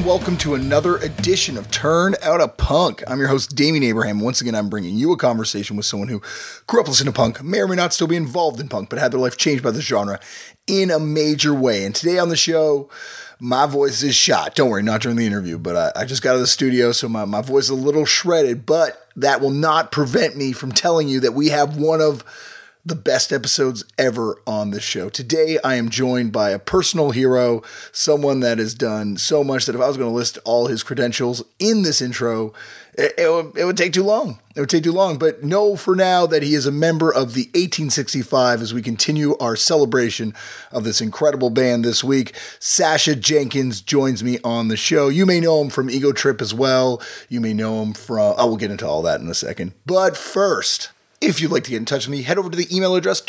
welcome to another edition of Turned Out a Punk. I'm your host, Damian Abraham. Once again, I'm bringing you a conversation with someone who grew up listening to punk, may or may not still be involved in punk, but had their life changed by the genre in a major way. And today on the show, my voice is shot. Don't worry, not during the interview, but I just got out of the studio, so my voice is a little shredded, but that will not prevent me from telling you that we have one of the best episodes ever on the show. Today, I am joined by a personal hero, someone that has done so much that if I was going to list all his credentials in this intro, it would take too long. It would take too long, but know for now that he is a member of the 1865 as we continue our celebration of this incredible band this week. Sasha Jenkins joins me on the show. You may know him from Ego Trip as well. You may know him from, we'll get into all that in a second. But first, if you'd like to get in touch with me, head over to the email address,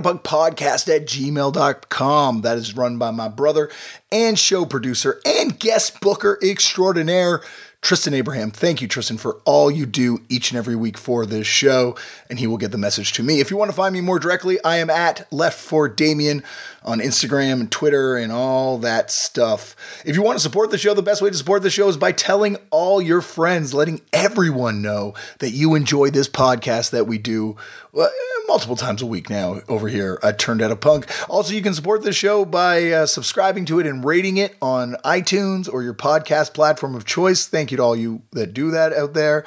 turnedoutapunkpodcast@gmail.com. That is run by my brother and show producer and guest booker extraordinaire, Tristan Abraham. Thank you, Tristan, for all you do each and every week for this show, and he will get the message to me. If you want to find me more directly, I am at Left4Damian on Instagram and Twitter and all that stuff. If you want to support the show, the best way to support the show is by telling all your friends, letting everyone know that you enjoy this podcast that we do multiple times a week now over here at Turned Out a Punk. Also, you can support the show by subscribing to it and rating it on iTunes or your podcast platform of choice. Thank you to all you that do that out there.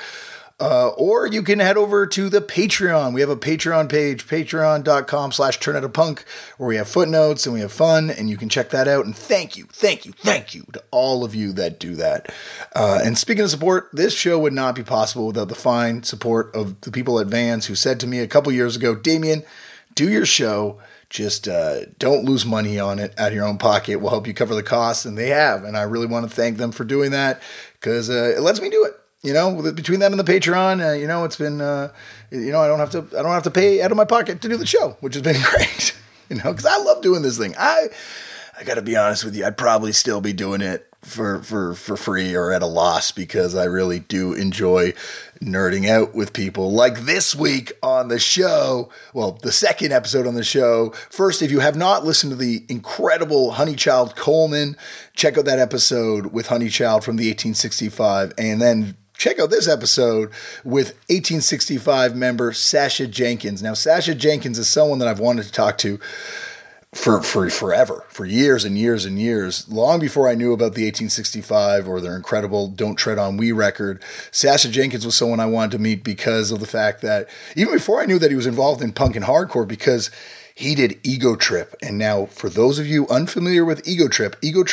Or you can head over to the Patreon. We have a Patreon page, patreon.com/turnoutapunk, where we have footnotes and we have fun, and you can check that out. And thank you to all of you that do that. And speaking of support, this show would not be possible without the fine support of the people at Vans who said to me a couple years ago, Damian, do your show. Just don't lose money on it out of your own pocket. We'll help you cover the costs, and they have. And I really want to thank them for doing that because it lets me do it. You know, between them and the Patreon, it's been, I don't have to pay out of my pocket to do the show, which has been great. Because I love doing this thing. I got to be honest with you, I'd probably still be doing it for free or at a loss because I really do enjoy nerding out with people like this week on the show. Well, the second episode on the show. First, if you have not listened to the incredible Honeychild Coleman, check out that episode with Honeychild from the 1865, and then check out this episode with 1865 member Sasha Jenkins. Now, Sasha Jenkins is someone that I've wanted to talk to for forever, for years and years and years, long before I knew about the 1865 or their incredible Don't Tread on We record. Sasha Jenkins was someone I wanted to meet because of the fact that, even before I knew that he was involved in punk and hardcore, because he did Ego Trip. And now, for those of you unfamiliar with Ego Trip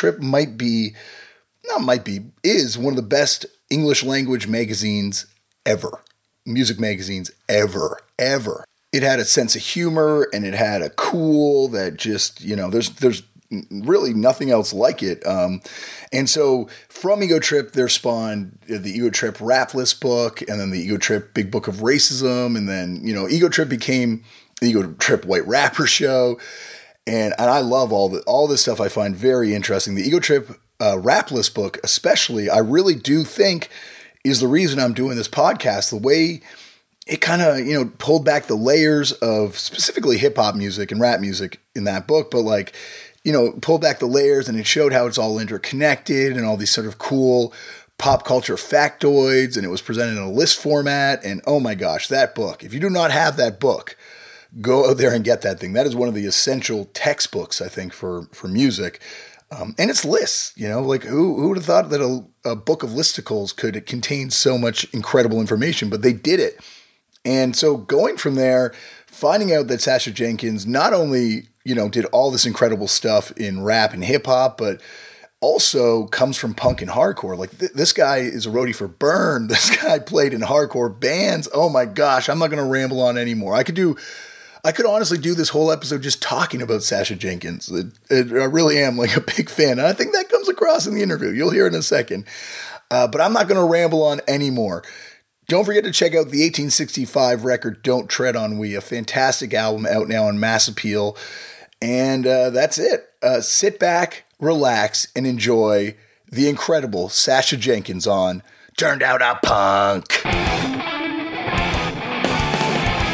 is one of the best English language magazines ever. Music magazines ever. It had a sense of humor and it had a cool that just, there's really nothing else like it. And so from Ego Trip, there spawned the Ego Trip Rap List book and then the Ego Trip Big Book of Racism. And then, Ego Trip became the Ego Trip White Rapper Show. And I love all this stuff I find very interesting. The Ego Trip Rap List book, especially, I really do think is the reason I'm doing this podcast. The way it kind of, pulled back the layers of specifically hip hop music and rap music in that book, but pulled back the layers and it showed how it's all interconnected and all these sort of cool pop culture factoids, and it was presented in a list format. And oh my gosh, that book, if you do not have that book, go out there and get that thing. That is one of the essential textbooks, I think, for music. And it's lists, who would have thought that a book of listicles could contain so much incredible information, but they did it. And so going from there, finding out that Sasha Jenkins not only, did all this incredible stuff in rap and hip hop, but also comes from punk and hardcore. Like this guy is a roadie for Burn. This guy played in hardcore bands. Oh my gosh, I'm not going to ramble on anymore. I could honestly do this whole episode just talking about Sasha Jenkins. I really am like a big fan. And I think that comes across in the interview. You'll hear in a second. But I'm not going to ramble on anymore. Don't forget to check out the 1865 record, Don't Tread on We, a fantastic album out now on Mass Appeal. And that's it. Sit back, relax, and enjoy the incredible Sasha Jenkins on Turned Out a Punk.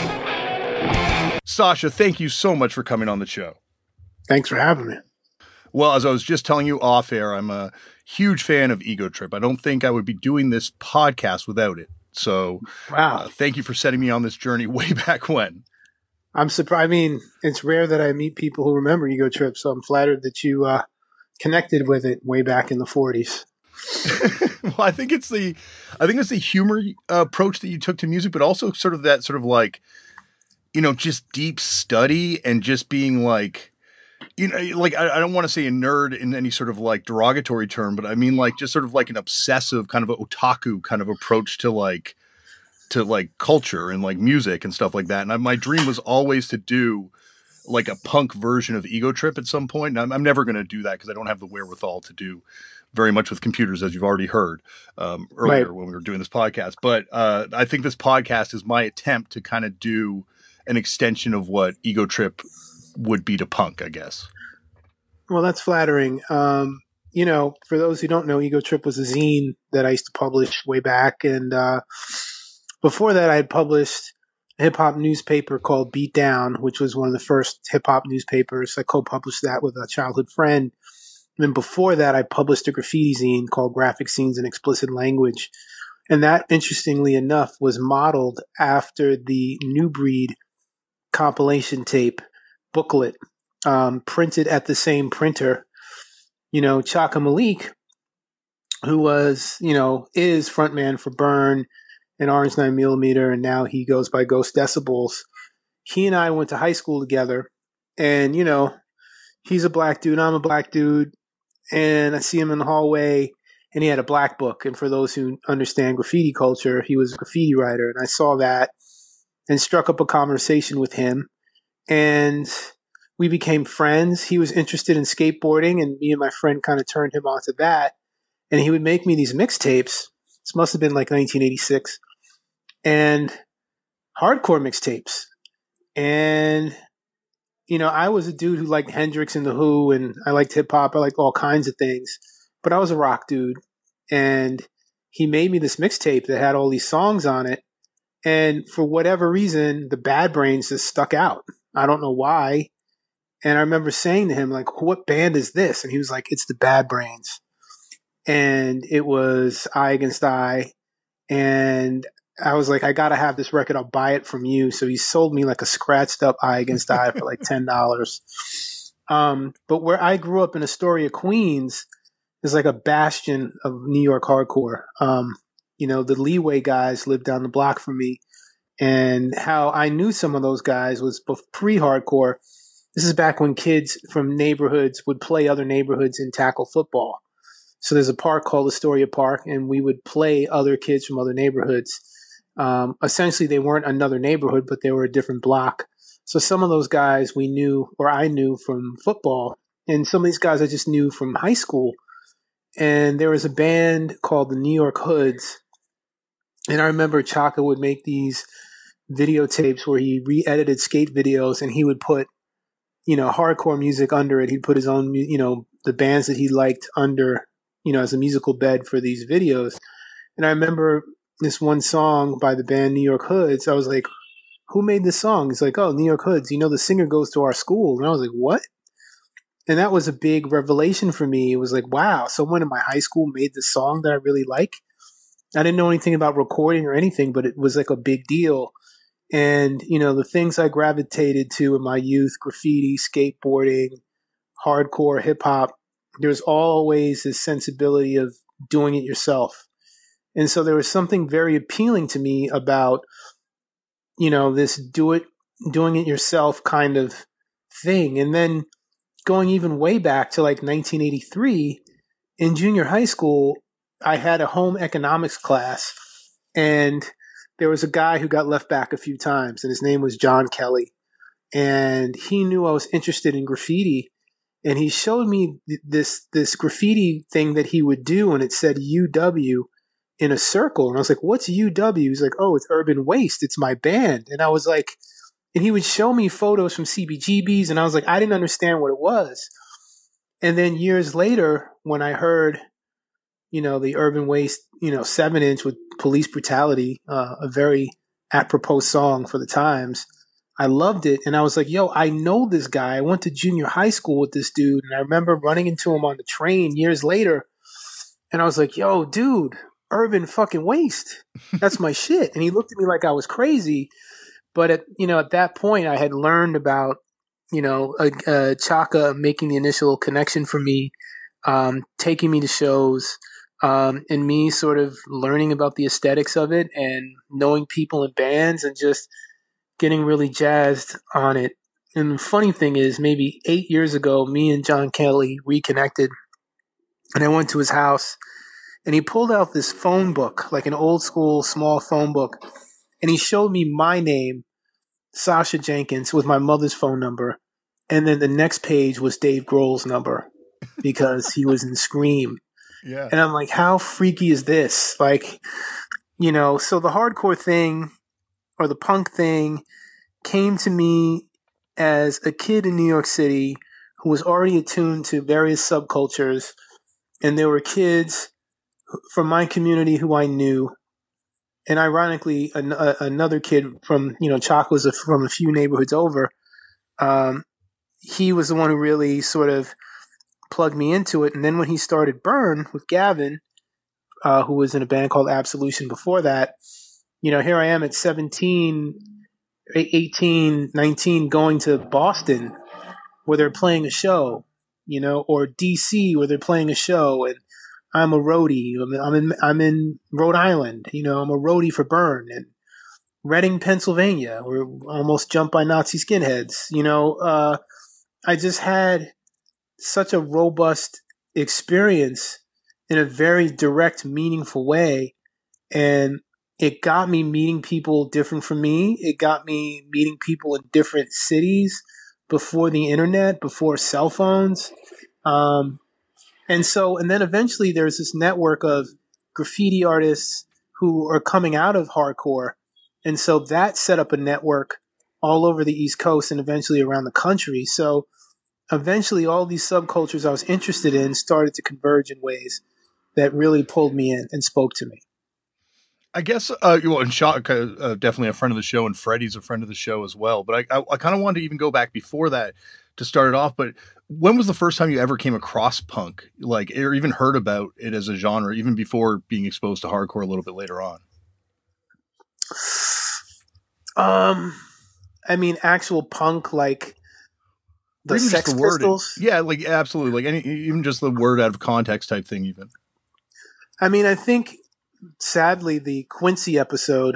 Sasha, thank you so much for coming on the show. Thanks for having me. Well, as I was just telling you off air, I'm a huge fan of Ego Trip. I don't think I would be doing this podcast without it. So Wow. Thank you for setting me on this journey way back when. I'm surprised. I mean, it's rare that I meet people who remember Ego Trip, so I'm flattered that you connected with it way back in the 40s. Well, I think it's the humor approach that you took to music, but also sort of that sort of like, just deep study and just being like, like I don't want to say a nerd in any sort of like derogatory term, but I mean like just sort of like an obsessive kind of a otaku kind of approach to like culture and like music and stuff like that. And my dream was always to do like a punk version of Ego Trip at some point. And I'm never going to do that because I don't have the wherewithal to do very much with computers, as you've already heard earlier when we were doing this podcast. But I think this podcast is my attempt to kind of do an extension of what Ego Trip would be to punk, I guess. Well, that's flattering. For those who don't know, Ego Trip was a zine that I used to publish way back. And before that, I had published a hip-hop newspaper called Beat Down, which was one of the first hip-hop newspapers. I co-published that with a childhood friend. And then before that, I published a graffiti zine called Graphic Scenes in Explicit Language. And that, interestingly enough, was modeled after the New Breed compilation tape booklet, printed at the same printer. Chaka Malik, who was, is frontman for Burn and Orange 9mm, and now he goes by Ghost Decibels. He and I went to high school together, and, he's a black dude, I'm a black dude, and I see him in the hallway, and he had a black book. And for those who understand graffiti culture, he was a graffiti writer, and I saw that and struck up a conversation with him, and we became friends. He was interested in skateboarding, and me and my friend kind of turned him onto that, and he would make me these mixtapes. This must have been like 1986. And hardcore mixtapes. And, I was a dude who liked Hendrix and The Who, and I liked hip hop. I liked all kinds of things, but I was a rock dude. And he made me this mixtape that had all these songs on it. And for whatever reason, the Bad Brains just stuck out. I don't know why. And I remember saying to him, like, what band is this? And he was like, it's the Bad Brains. And it was Eye Against Eye. And I was like, I got to have this record. I'll buy it from you. So he sold me like a scratched up Eye Against Eye for like $10. But where I grew up in Astoria, Queens, is like a bastion of New York hardcore. The Leeway guys lived down the block from me. And how I knew some of those guys was pre-hardcore. This is back when kids from neighborhoods would play other neighborhoods and tackle football. So there's a park called Astoria Park, and we would play other kids from other neighborhoods. Essentially, they weren't another neighborhood, but they were a different block. So some of those guys we knew, or I knew from football, and some of these guys I just knew from high school. And there was a band called the New York Hoods. And I remember Chaka would make these videotapes where he re-edited skate videos, and he would put, hardcore music under it. He'd put his own, the bands that he liked under, as a musical bed for these videos. And I remember this one song by the band New York Hoods. I was like, who made this song? He's like, oh, New York Hoods. The singer goes to our school. And I was like, what? And that was a big revelation for me. It was like, wow, someone in my high school made this song that I really like. I didn't know anything about recording or anything, but it was like a big deal. And, the things I gravitated to in my youth, graffiti, skateboarding, hardcore, hip hop, there's always this sensibility of doing it yourself. And so there was something very appealing to me about, this doing it yourself kind of thing. And then going even way back to like 1983, in junior high school, I had a home economics class, and there was a guy who got left back a few times, and his name was John Kelly. And he knew I was interested in graffiti, and he showed me this graffiti thing that he would do, and it said UW in a circle. And I was like, what's UW? He's like, oh, it's Urban Waste. It's my band. And I was like, and he would show me photos from CBGBs, and I was like, I didn't understand what it was. And then years later, when I heard, the Urban Waste, 7-inch with Police Brutality, a very apropos song for the times, I loved it. And I was like, yo, I know this guy. I went to junior high school with this dude. And I remember running into him on the train years later. And I was like, yo, dude, Urban fucking Waste. That's my shit. And he looked at me like I was crazy. But at that point, I had learned about, Chaka making the initial connection for me, taking me to shows, and me sort of learning about the aesthetics of it and knowing people in bands and just getting really jazzed on it. And the funny thing is, maybe 8 years ago, me and John Kelly reconnected, and I went to his house, and he pulled out this phone book, like an old school small phone book, and he showed me my name, Sasha Jenkins, with my mother's phone number, and then the next page was Dave Grohl's number because he was in Scream. Yeah. And I'm like, how freaky is this? Like, so the hardcore thing or the punk thing came to me as a kid in New York City who was already attuned to various subcultures. And there were kids from my community who I knew. And ironically, another kid from, Chalk was from a few neighborhoods over. He was the one who really sort of plugged me into it. And then when he started Burn with Gavin, who was in a band called Absolution before that, here I am at 17, 18, 19, going to Boston where they're playing a show, or DC where they're playing a show. And I'm a roadie. I'm in Rhode Island. I'm a roadie for Burn. And Reading, Pennsylvania, where almost jumped by Nazi skinheads. I just had such a robust experience in a very direct, meaningful way. And it got me meeting people different from me. It got me meeting people in different cities before the internet, before cell phones. And then eventually there's this network of graffiti artists who are coming out of hardcore. And so that set up a network all over the East Coast and eventually around the country. So eventually all these subcultures I was interested in started to converge in ways that really pulled me in and spoke to me. I guess, and Shock, definitely a friend of the show, and Freddie's a friend of the show as well. But I kind of wanted to even go back before that to start it off. But when was the first time you ever came across punk, or even heard about it as a genre, even before being exposed to hardcore a little bit later on? Actual punk, like the even Sex just the Pistols. Yeah, absolutely, even just the word out of context type thing. Even. I think, sadly, the Quincy episode,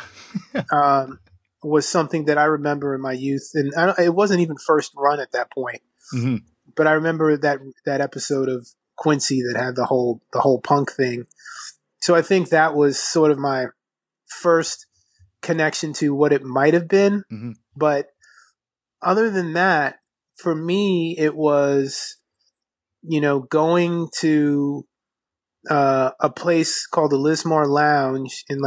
was something that I remember in my youth, and it wasn't even first run at that point. Mm-hmm. But I remember that episode of Quincy that had the whole punk thing. So I think that was sort of my first connection to what it might have been. Mm-hmm. But other than that, for me, it was, going to a place called the Lismore Lounge in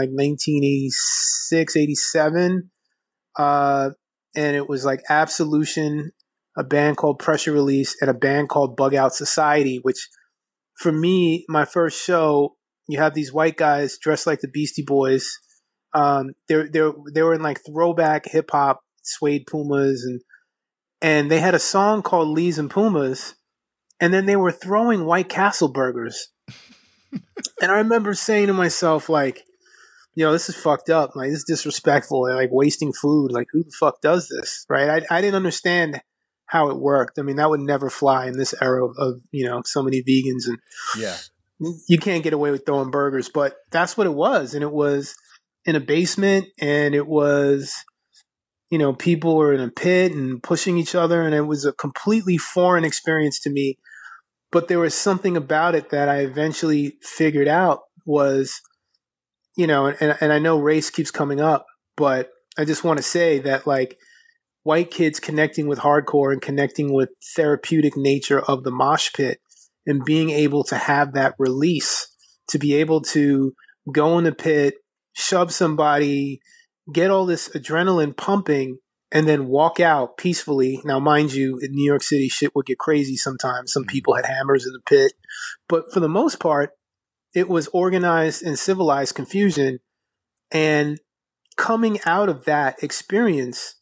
1986, 87. And it was like Absolution, a band called Pressure Release, and a band called Bug Out Society, which for me, my first show, you have these white guys dressed like the Beastie Boys. They were in throwback hip hop, suede Pumas, and they had a song called Lees and Pumas, and then they were throwing White Castle burgers. And I remember saying to myself, this is fucked up. This is disrespectful. Wasting food. Who the fuck does this? Right? I didn't understand how it worked. That would never fly in this era of so many vegans, and you can't get away with throwing burgers. But that's what it was. And it was in a basement, and it was, people were in a pit and pushing each other. And it was a completely foreign experience to me. But there was something about it that I eventually figured out was, and I know race keeps coming up, but I just want to say that white kids connecting with hardcore and connecting with therapeutic nature of the mosh pit and being able to have that release, to be able to go in the pit, shove somebody, get all this adrenaline pumping, and then walk out peacefully. Now, mind you, in New York City, shit would get crazy sometimes. Some people had hammers in the pit. But for the most part, it was organized and civilized confusion. And coming out of that experience,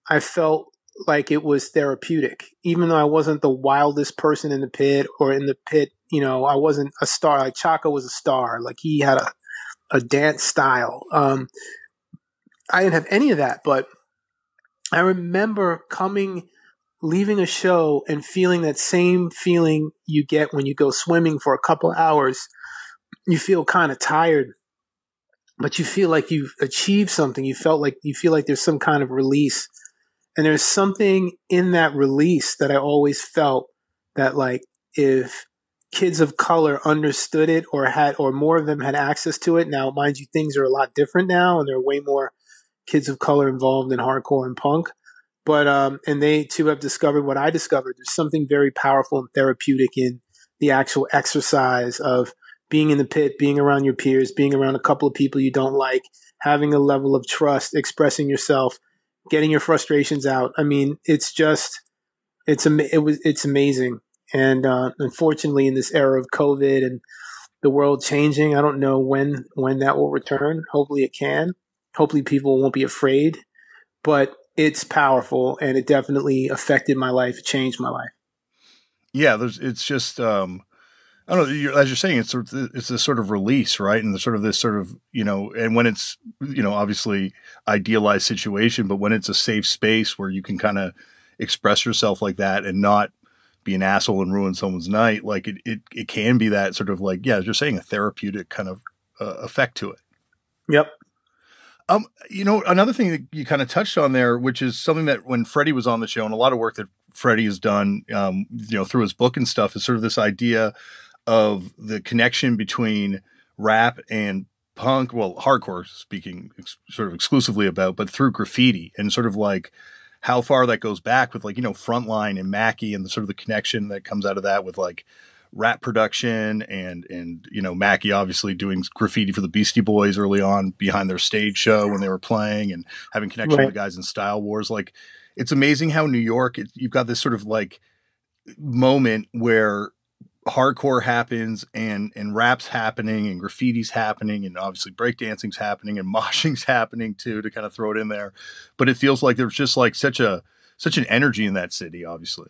I felt like it was therapeutic, even though I wasn't the wildest person in the pit or in the pit. I wasn't a star. Like Chaka was a star. Like he had a dance style. I didn't have any of that, but I remember leaving a show and feeling that same feeling you get when you go swimming for a couple hours. You feel kind of tired, but you feel like you've achieved something. You feel like there's some kind of release. And there's something in that release that I always felt that, like, if kids of color understood it or more of them had access to it. Now, mind you, things are a lot different now, and there are way more kids of color involved in hardcore and punk. But and they too have discovered what I discovered. There's something very powerful and therapeutic in the actual exercise of being in the pit, being around your peers, being around a couple of people you don't like, having a level of trust, expressing yourself, getting your frustrations out. I mean, it's amazing. And unfortunately, in this era of COVID and the world changing, I don't know when that will return. Hopefully it can. Hopefully people won't be afraid. But it's powerful, and it definitely affected my life. It changed my life. Yeah, it's just I don't know. As you're saying, it's a sort of release, right? And this sort of and when it's obviously idealized situation, but when it's a safe space where you can kind of express yourself like that and not be an asshole and ruin someone's night, like it can be that sort of like, yeah, as you're saying, a therapeutic kind of effect to it. Yep. Another thing that you kind of touched on there, which is something that when Freddie was on the show, and a lot of work that Freddie has done, through his book and stuff, is sort of this idea of the connection between rap and punk, well, hardcore speaking sort of exclusively about, but through graffiti, and sort of like how far that goes back with, like, Frontline and Mackie, and the sort of the connection that comes out of that with like rap production and Mackie obviously doing graffiti for the Beastie Boys early on behind their stage show when they were playing, and having connection with the guys in Style Wars. Like, it's amazing how New York, you've got this sort of like moment where hardcore happens and rap's happening and graffiti's happening and obviously breakdancing's happening and moshing's happening too, to kind of throw it in there. But it feels like there's just like such an energy in that city, obviously.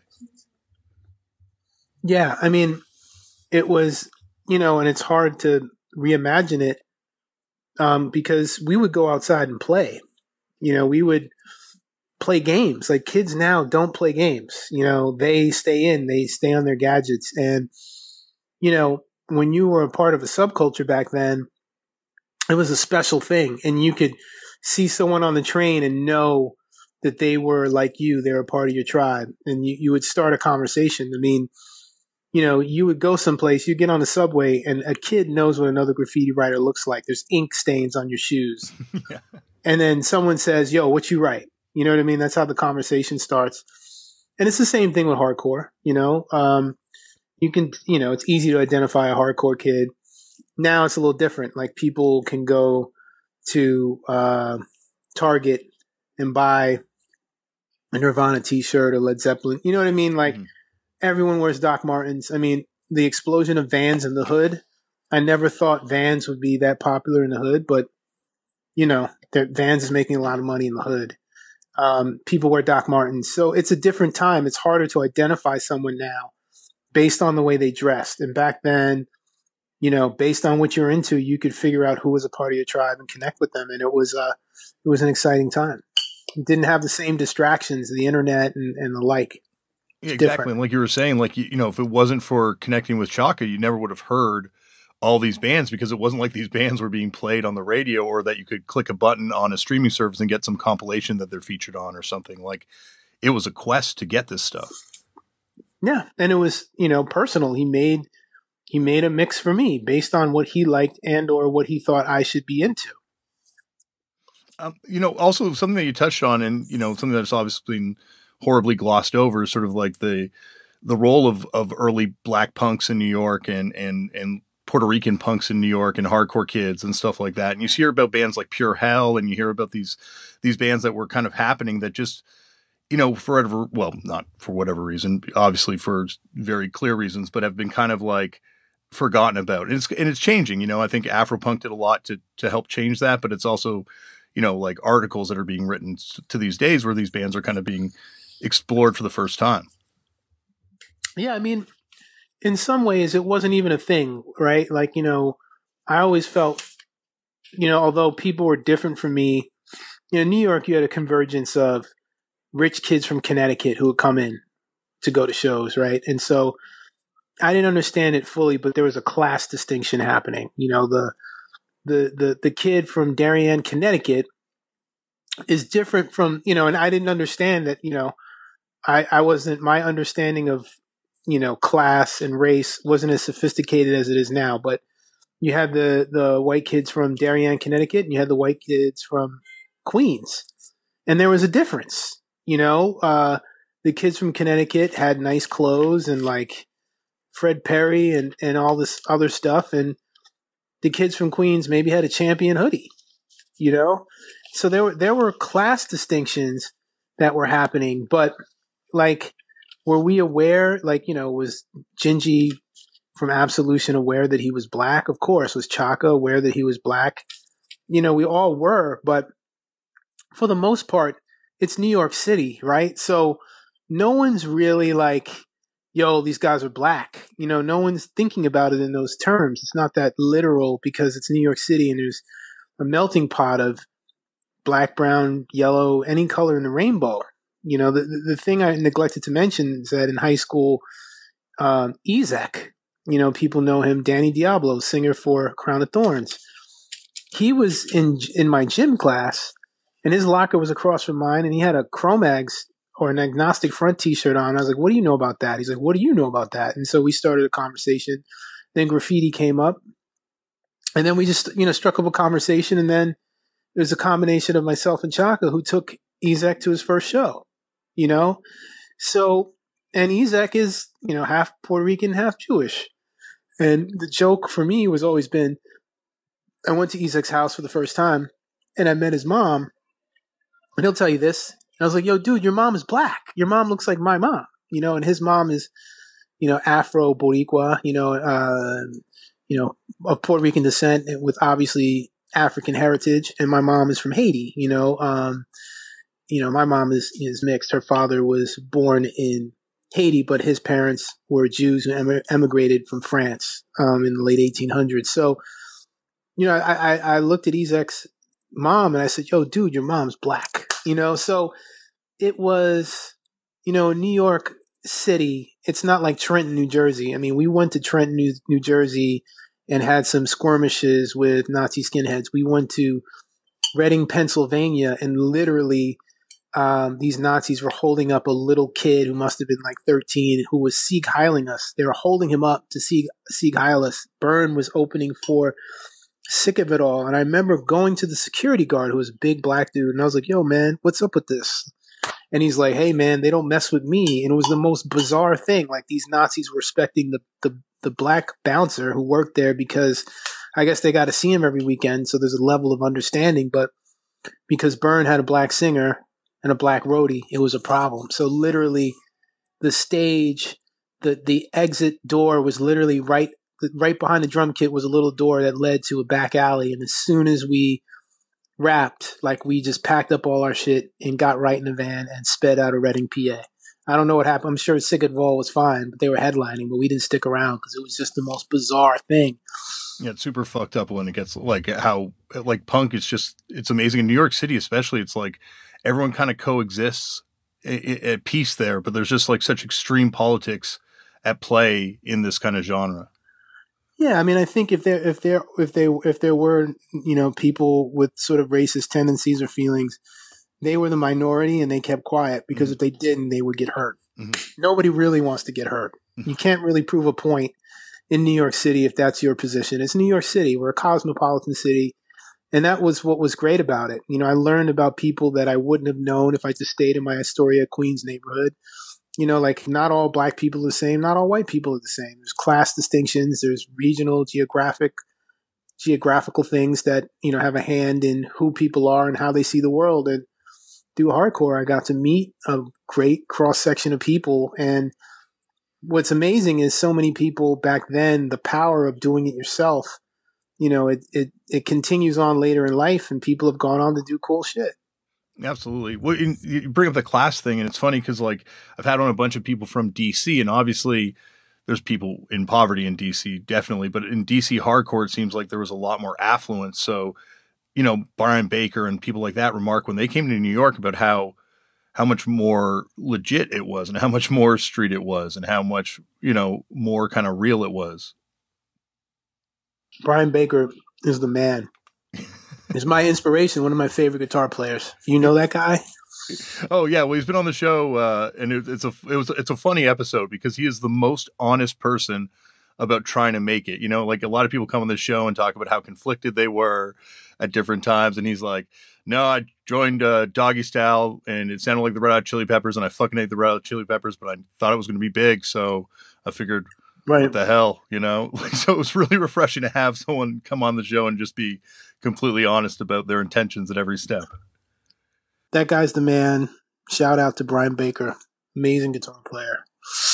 Yeah. I mean, it was, and it's hard to reimagine it because we would go outside and play. We would play games. Like, kids now don't play games. They stay on their gadgets. And, when you were a part of a subculture back then, it was a special thing. And you could see someone on the train and know that they were like you, they were part of your tribe. And you would start a conversation. I mean, you would go someplace, you get on the subway, and a kid knows what another graffiti writer looks like. There's ink stains on your shoes. Yeah. And then someone says, yo, what you write? You know what I mean? That's how the conversation starts. And it's the same thing with hardcore. You can, it's easy to identify a hardcore kid. Now it's a little different. Like, people can go to Target and buy a Nirvana t-shirt or Led Zeppelin. You know what I mean? Like, everyone wears Doc Martens. I mean, the explosion of Vans in the hood. I never thought Vans would be that popular in the hood, but Vans is making a lot of money in the hood. People wear Doc Martens. So it's a different time. It's harder to identify someone now based on the way they dressed. And back then, based on what you're into, you could figure out who was a part of your tribe and connect with them. And it was an exciting time. It didn't have the same distractions, the internet and the like. Yeah, exactly. And like you were saying, like, if it wasn't for connecting with Chaka, you never would have heard all these bands, because it wasn't like these bands were being played on the radio, or that you could click a button on a streaming service and get some compilation that they're featured on or something. Like, it was a quest to get this stuff. Yeah. And it was, personal. He made a mix for me based on what he liked and or what he thought I should be into. Also something that you touched on, and, something that's obviously been horribly glossed over, is sort of like the role of early black punks in New York and Puerto Rican punks in New York and hardcore kids and stuff like that. And you hear about bands like Pure Hell, and you hear about these bands that were kind of happening that just, not for whatever reason, obviously for very clear reasons, but have been kind of like forgotten about. And it's changing. I think Afropunk did a lot to help change that, but it's also, like articles that are being written to these days where these bands are kind of being explored for the first time. Yeah, I mean, in some ways, it wasn't even a thing, right? Like, I always felt, although people were different from me, New York, you had a convergence of rich kids from Connecticut who would come in to go to shows, right? And so I didn't understand it fully, but there was a class distinction happening. The kid from Darien, Connecticut is different from, and I didn't understand that, my understanding of, class and race wasn't as sophisticated as it is now. But you had the white kids from Darien, Connecticut, and you had the white kids from Queens. And there was a difference, the kids from Connecticut had nice clothes and like Fred Perry and all this other stuff. And the kids from Queens maybe had a Champion hoodie, So there were class distinctions that were happening, but like, were we aware, was Gingy from Absolution aware that he was black? Of course. Was Chaka aware that he was black? We all were, but for the most part, it's New York City, right? So no one's really like, yo, these guys are black. No one's thinking about it in those terms. It's not that literal because it's New York City and there's a melting pot of black, brown, yellow, any color in the rainbow. The thing I neglected to mention is that in high school, Ezek, people know him, Danny Diablo, singer for Crown of Thorns. He was in my gym class, and his locker was across from mine, and he had a Cro-Mags or an Agnostic Front t-shirt on. I was like, what do you know about that? He's like, what do you know about that? And so we started a conversation. Then graffiti came up, and then we just, struck up a conversation, and then it was a combination of myself and Chaka who took Ezek to his first show. So, and Ezek is, half Puerto Rican, half Jewish. And the joke for me was always been, I went to Ezek's house for the first time and I met his mom, and he'll tell you this. And I was like, yo, dude, your mom is black. Your mom looks like my mom, and his mom is, Afro Boricua, of Puerto Rican descent with obviously African heritage. And my mom is from Haiti, my mom is mixed. Her father was born in Haiti, but his parents were Jews who emigrated from France in the late 1800s. So, I looked at Ezek's mom and I said, yo, dude, your mom's black. So it was, New York City. It's not like Trenton, New Jersey. I mean, we went to Trenton, New Jersey and had some skirmishes with Nazi skinheads. We went to Reading, Pennsylvania, and literally these Nazis were holding up a little kid who must have been like 13 who was Sieg Heiling us. They were holding him up to Sieg Heil us. Byrne was opening for Sick of It All. And I remember going to the security guard who was a big black dude. And I was like, yo, man, what's up with this? And he's like, hey, man, they don't mess with me. And it was the most bizarre thing. Like these Nazis were respecting the black bouncer who worked there because I guess they got to see him every weekend. So there's a level of understanding. But because Byrne had a black singer and a black roadie, it was a problem. So literally the stage, the exit door was literally right behind the drum kit was a little door that led to a back alley. And as soon as we wrapped, like we just packed up all our shit and got right in the van and sped out of Reading, PA. I don't know what happened. I'm sure Sick of It All was fine, but they were headlining, but we didn't stick around because it was just the most bizarre thing. Yeah, it's super fucked up when it gets like how like punk. It's amazing in New York City, especially. It's like everyone kind of coexists at peace there, but there's just like such extreme politics at play in this kind of genre. Yeah, I mean, I think if there were people with sort of racist tendencies or feelings, they were the minority and they kept quiet because if they didn't, they would get hurt. Mm-hmm. Nobody really wants to get hurt. Mm-hmm. You can't really prove a point in New York City if that's your position. It's New York City. We're a cosmopolitan city. And that was what was great about it. I learned about people that I wouldn't have known if I just stayed in my Astoria, Queens neighborhood. Like not all black people are the same. Not all white people are the same. There's class distinctions. There's regional, geographical things that, have a hand in who people are and how they see the world. And through hardcore, I got to meet a great cross section of people. And what's amazing is so many people back then, the power of doing it yourself, it continues on later in life, and people have gone on to do cool shit. Absolutely. Well, you bring up the class thing, and it's funny because like I've had on a bunch of people from DC, and obviously there's people in poverty in DC, definitely, but in DC hardcore, it seems like there was a lot more affluence. So, Brian Baker and people like that remark when they came to New York about how much more legit it was and how much more street it was and how much, more kind of real it was. Brian Baker is the man. He's my inspiration, one of my favorite guitar players. You know that guy? Oh yeah, well he's been on the show, and it's a funny episode because he is the most honest person about trying to make it. Like a lot of people come on the show and talk about how conflicted they were at different times, and he's like, "No, I joined Doggy Style, and it sounded like the Red Hot Chili Peppers, and I fucking hate the Red Hot Chili Peppers, but I thought it was going to be big, so I figured." Right. What the hell, So it was really refreshing to have someone come on the show and just be completely honest about their intentions at every step. That guy's the man. Shout out to Brian Baker. Amazing guitar player.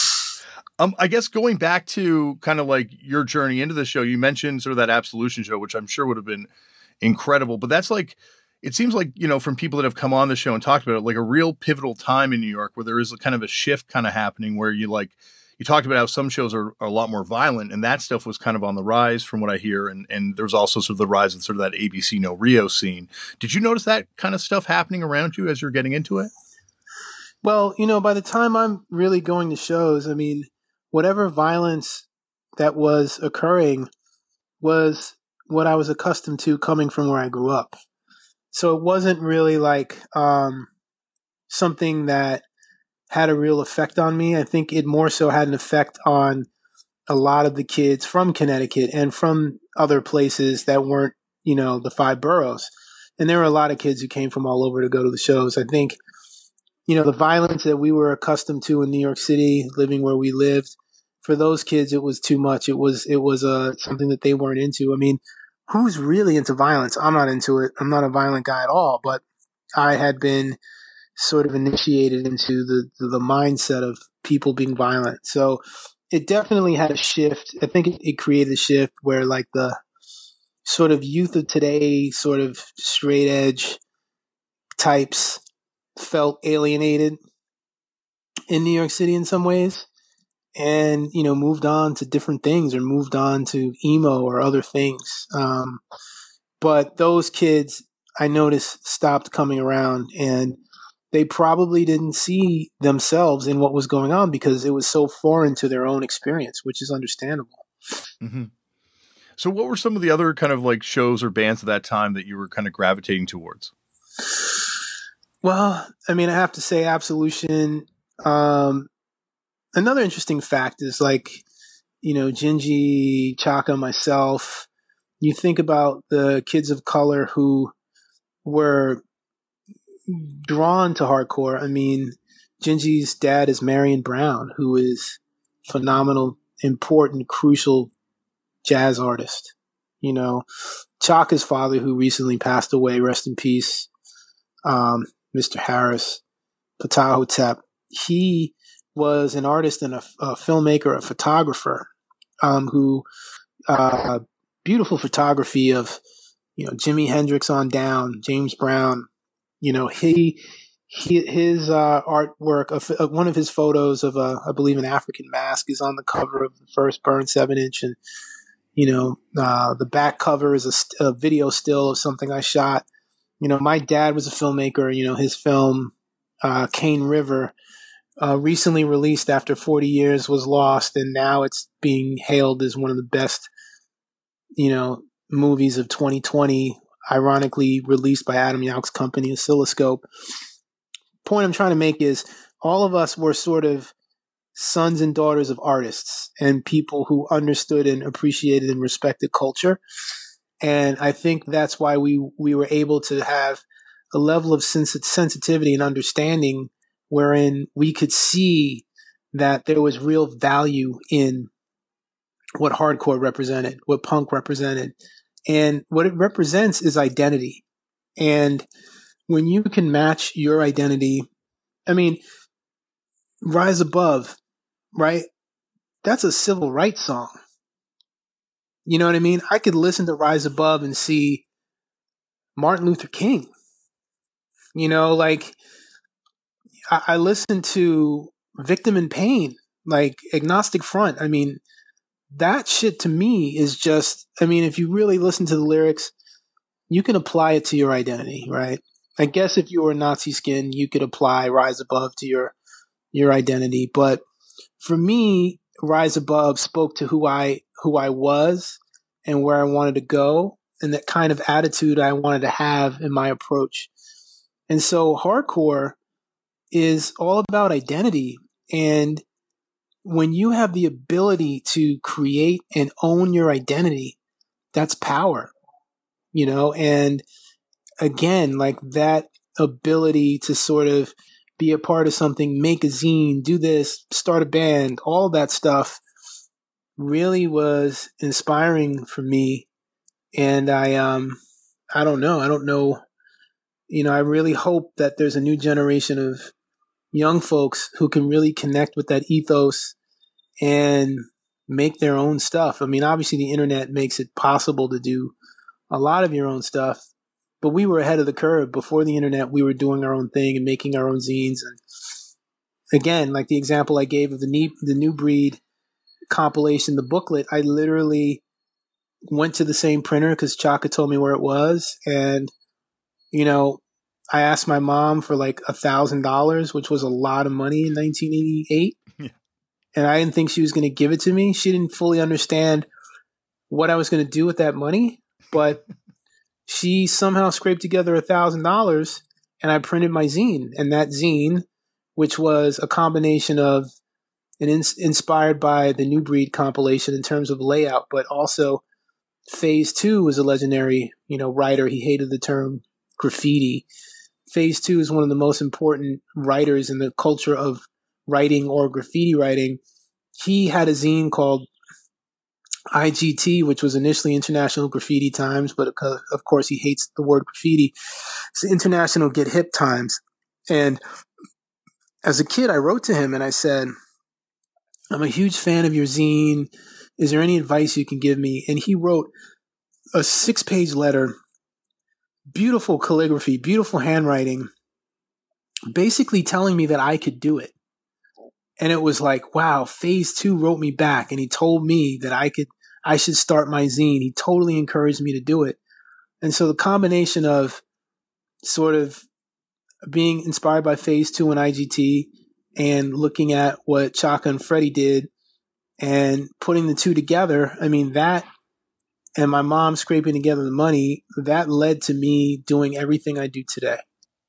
I guess going back to kind of like your journey into the show, you mentioned sort of that Absolution show, which I'm sure would have been incredible. But that's like, it seems like, from people that have come on the show and talked about it, like a real pivotal time in New York where there is a kind of a shift kind of happening where you talked about how some shows are a lot more violent, and that stuff was kind of on the rise from what I hear. And there's also sort of the rise of sort of that ABC No Rio scene. Did you notice that kind of stuff happening around you as you're getting into it? Well, by the time I'm really going to shows, I mean, whatever violence that was occurring was what I was accustomed to coming from where I grew up. So it wasn't really like something that had a real effect on me. I think it more so had an effect on a lot of the kids from Connecticut and from other places that weren't, the 5 boroughs. And there were a lot of kids who came from all over to go to the shows. I think, the violence that we were accustomed to in New York City, living where we lived, for those kids, it was too much. It was something that they weren't into. I mean, who's really into violence? I'm not into it. I'm not a violent guy at all, but I had been sort of initiated into the mindset of people being violent. So it definitely had a shift. I think it created a shift where like the sort of youth of today, sort of straight edge types felt alienated in New York City in some ways and, moved on to different things or moved on to emo or other things. But those kids I noticed stopped coming around, and they probably didn't see themselves in what was going on because it was so foreign to their own experience, which is understandable. Mm-hmm. So what were some of the other kind of like shows or bands at that time that you were kind of gravitating towards? Well, I mean, I have to say Absolution. Another interesting fact is like, Gingy, Chaka, myself, you think about the kids of color who were drawn to hardcore. I mean, Gingy's dad is Marion Brown, who is phenomenal, important, crucial jazz artist. Chaka's father, who recently passed away, rest in peace, Mr. Harris, Patahotep. He was an artist and a filmmaker, a photographer, who beautiful photography of Jimi Hendrix on down, James Brown. His artwork, one of his photos of I believe an African mask is on the cover of the first Burn 7-inch, and the back cover is a video still of something I shot. My dad was a filmmaker. His film Cane River, recently released after 40 years, was lost, and now it's being hailed as one of the best movies of 2020. Ironically released by Adam Yauch's company, Oscilloscope. Point I'm trying to make is all of us were sort of sons and daughters of artists and people who understood and appreciated and respected culture. And I think that's why we were able to have a level of sensitivity and understanding wherein we could see that there was real value in what hardcore represented, what punk represented. And what it represents is identity. And when you can match your identity, I mean, Rise Above, right? That's a civil rights song. You know what I mean? I could listen to Rise Above and see Martin Luther King. You know, like I listened to Victim in Pain, like Agnostic Front. I mean, that shit to me is just, I mean, if you really listen to the lyrics, you can apply it to your identity, right? I guess if you were Nazi skin, you could apply Rise Above to your identity. But for me, Rise Above spoke to who I was and where I wanted to go and that kind of attitude I wanted to have in my approach. And so hardcore is all about identity. And when you have the ability to create and own your identity, that's power, you know? And again, like that ability to sort of be a part of something, make a zine, do this, start a band, all that stuff really was inspiring for me. And I don't know. You know, I really hope that there's a new generation of young folks who can really connect with that ethos and make their own stuff. I mean, obviously the internet makes it possible to do a lot of your own stuff, but we were ahead of the curve. Before the internet, we were doing our own thing and making our own zines. And again, like the example I gave of the New Breed compilation, the booklet, I literally went to the same printer because Chaka told me where it was. And, you know, I asked my mom for like $1,000, which was a lot of money in 1988. Yeah. And I didn't think she was going to give it to me. She didn't fully understand what I was going to do with that money, but she somehow scraped together $1,000 and I printed my zine. And that zine, which was a combination of inspired by the New Breed compilation in terms of layout, but also Phase 2 was a legendary, you know, writer. He hated the term graffiti. Phase 2 is one of the most important writers in the culture of writing or graffiti writing. He had a zine called IGT, which was initially International Graffiti Times, but of course he hates the word graffiti. It's International Get Hip Times. And as a kid, I wrote to him and I said, I'm a huge fan of your zine. Is there any advice you can give me? And he wrote a 6-page letter, beautiful calligraphy, beautiful handwriting, basically telling me that I could do it. And it was like, wow, Phase 2 wrote me back and he told me that I should start my zine. He totally encouraged me to do it. And so the combination of sort of being inspired by Phase 2 and IGT and looking at what Chaka and Freddie did and putting the two together, I mean, that and my mom scraping together the money, that led to me doing everything I do today.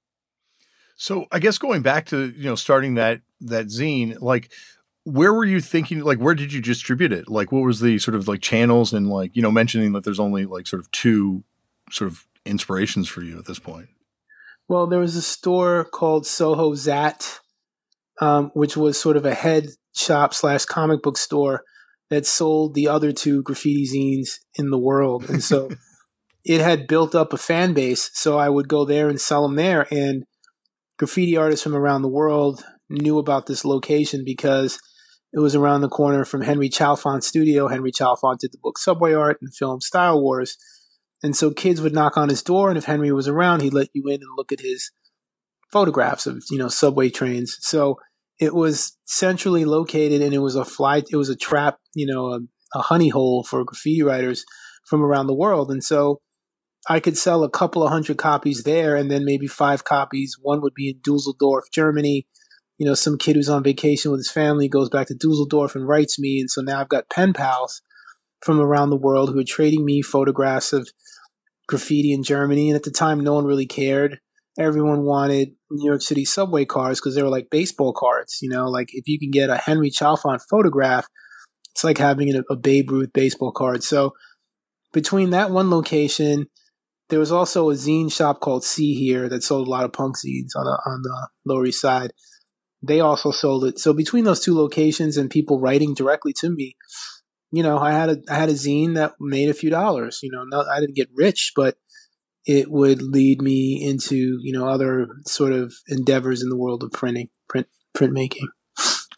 So I guess going back to, you know, starting that zine, like, where were you thinking, like, where did you distribute it? Like, what was the sort of like channels and like, you know, mentioning that there's only like sort of two sort of inspirations for you at this point? Well, there was a store called Soho Zat, which was sort of a head shop / comic book store that sold the other two graffiti zines in the world. And so it had built up a fan base. So I would go there and sell them there. And graffiti artists from around the world knew about this location because it was around the corner from Henry Chalfant's studio. Henry Chalfant did the book Subway Art and film Style Wars. And so kids would knock on his door, and if Henry was around, he'd let you in and look at his photographs of, you know, subway trains. So it was centrally located, and it was a trap, you know, a honey hole for graffiti writers from around the world. And so I could sell a couple of 100 copies there, and then maybe 5 copies. One would be in Dusseldorf, Germany. You know, some kid who's on vacation with his family goes back to Dusseldorf and writes me. And so now I've got pen pals from around the world who are trading me photographs of graffiti in Germany. And at the time, no one really cared. Everyone wanted New York City subway cars because they were like baseball cards. You know, like if you can get a Henry Chalfant photograph, it's like having a Babe Ruth baseball card. So between that one location, there was also a zine shop called See Here that sold a lot of punk zines on the Lower East Side. They also sold it. So between those two locations and people writing directly to me, you know, I had a zine that made a few dollars. You know, I didn't get rich, but it would lead me into, you know, other sort of endeavors in the world of printmaking.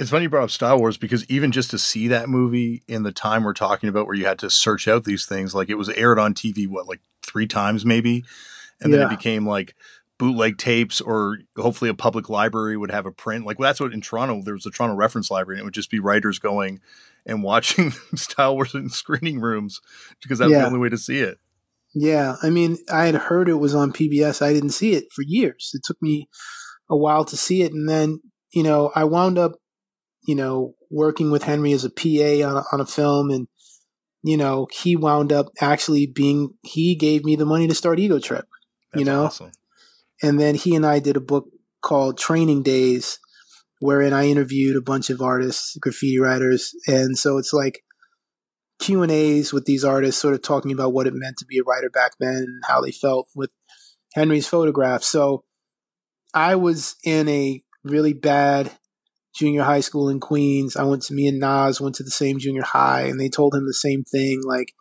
It's funny you brought up Star Wars because even just to see that movie in the time we're talking about where you had to search out these things, like it was aired on TV, like 3 times maybe? And then it became like bootleg tapes, or hopefully a public library would have a print. Like, well, that's what in Toronto, there was a Toronto Reference Library, and it would just be writers going and watching Star Wars in screening rooms because that was the only way to see it. Yeah. I mean, I had heard it was on PBS. I didn't see it for years. It took me a while to see it. And then, I wound up, working with Henry as a PA on a film, and, he wound up actually he gave me the money to start Ego Trip, That's awesome. And then he and I did a book called Training Days, wherein I interviewed a bunch of artists, graffiti writers. And so it's like Q&As with these artists, sort of talking about what it meant to be a writer back then and how they felt with Henry's photographs. So I was in a really bad junior high school in Queens. Me and Nas went to the same junior high, and they told him the same thing. Like,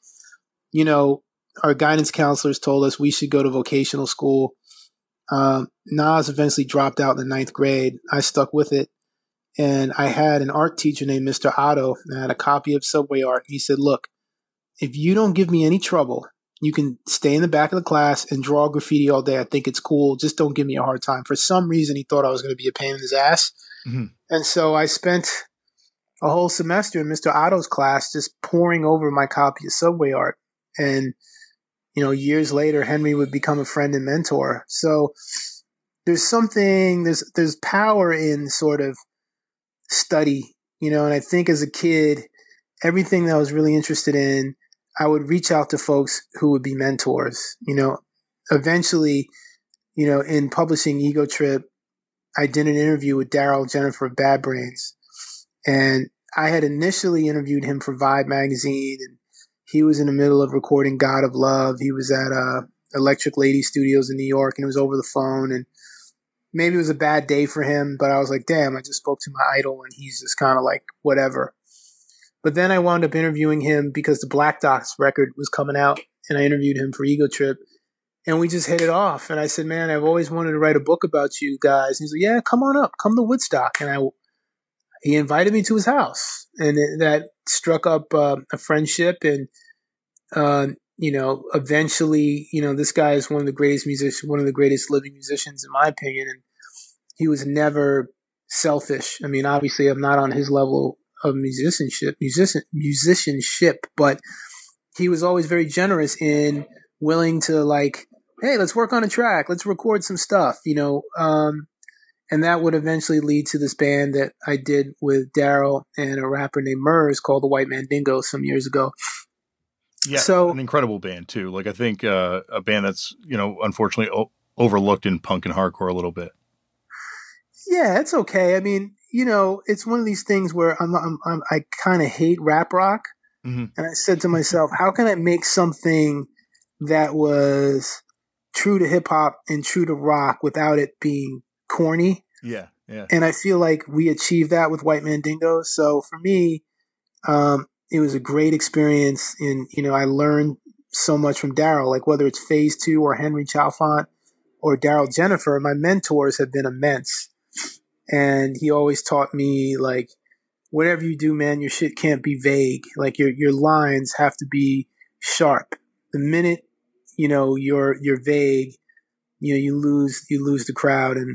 our guidance counselors told us we should go to vocational school. Nas eventually dropped out in the 9th grade. I stuck with it. And I had an art teacher named Mr. Otto, and I had a copy of Subway Art. He said, look, if you don't give me any trouble, you can stay in the back of the class and draw graffiti all day. I think it's cool. Just don't give me a hard time. For some reason, he thought I was going to be a pain in his ass. Mm-hmm. And so I spent a whole semester in Mr. Otto's class just poring over my copy of Subway Art. And, years later, Henry would become a friend and mentor. So there's power in sort of study, and I think as a kid, everything that I was really interested in, I would reach out to folks who would be mentors. Eventually, in publishing Ego Trip, I did an interview with Daryl Jennifer of Bad Brains, and I had initially interviewed him for Vibe magazine, and he was in the middle of recording God of Love. He was at Electric Lady Studios in New York, and it was over the phone, and maybe it was a bad day for him, but I was like, damn, I just spoke to my idol, and he's just kind of like, whatever. But then I wound up interviewing him because the Black Dots record was coming out, and I interviewed him for Ego Trip, and we just hit it off. And I said, man, I've always wanted to write a book about you guys. And he's like, yeah, come on up, come to Woodstock. And he invited me to his house, and that struck up a friendship. And, eventually, this guy is one of the greatest living musicians, in my opinion. And he was never selfish. I mean, obviously, I'm not on his level of musicianship, but he was always very generous in willing to, like, hey, let's work on a track, let's record some stuff, and that would eventually lead to this band that I did with Daryl and a rapper named Murs called the White Mandingo some years ago. Yeah, so an incredible band too. Like, I think a band that's unfortunately overlooked in punk and hardcore a little bit. Yeah, it's okay. I mean, it's one of these things where I kind of hate rap rock, and I said to myself, how can I make something that was true to hip hop and true to rock without it being corny? Yeah. And I feel like we achieved that with White Mandingo. So for me, it was a great experience. And, I learned so much from Daryl, like whether it's Phase 2 or Henry Chalfant or Daryl Jennifer, my mentors have been immense. And he always taught me, like, whatever you do, man, your shit can't be vague. Like your lines have to be sharp. The minute, you're vague, you lose the crowd. And,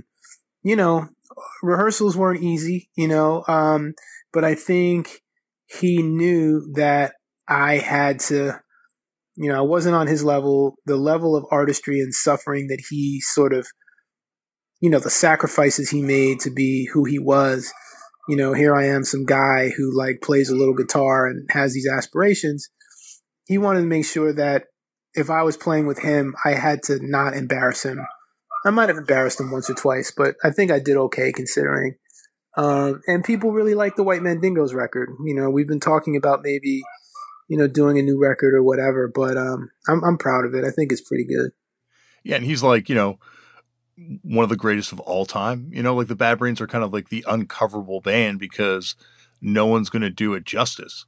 rehearsals weren't easy, but I think he knew that I had to, I wasn't on his level. The level of artistry and suffering that he sort of, the sacrifices he made to be who he was. Here I am, some guy who, like, plays a little guitar and has these aspirations. He wanted to make sure that if I was playing with him, I had to not embarrass him. I might have embarrassed him once or twice, but I think I did okay considering. And people really like the White Mandingo's record. We've been talking about maybe, doing a new record or whatever, but I'm proud of it. I think it's pretty good. Yeah, and he's like, one of the greatest of all time. Like the Bad Brains are kind of like the uncoverable band because no one's going to do it justice.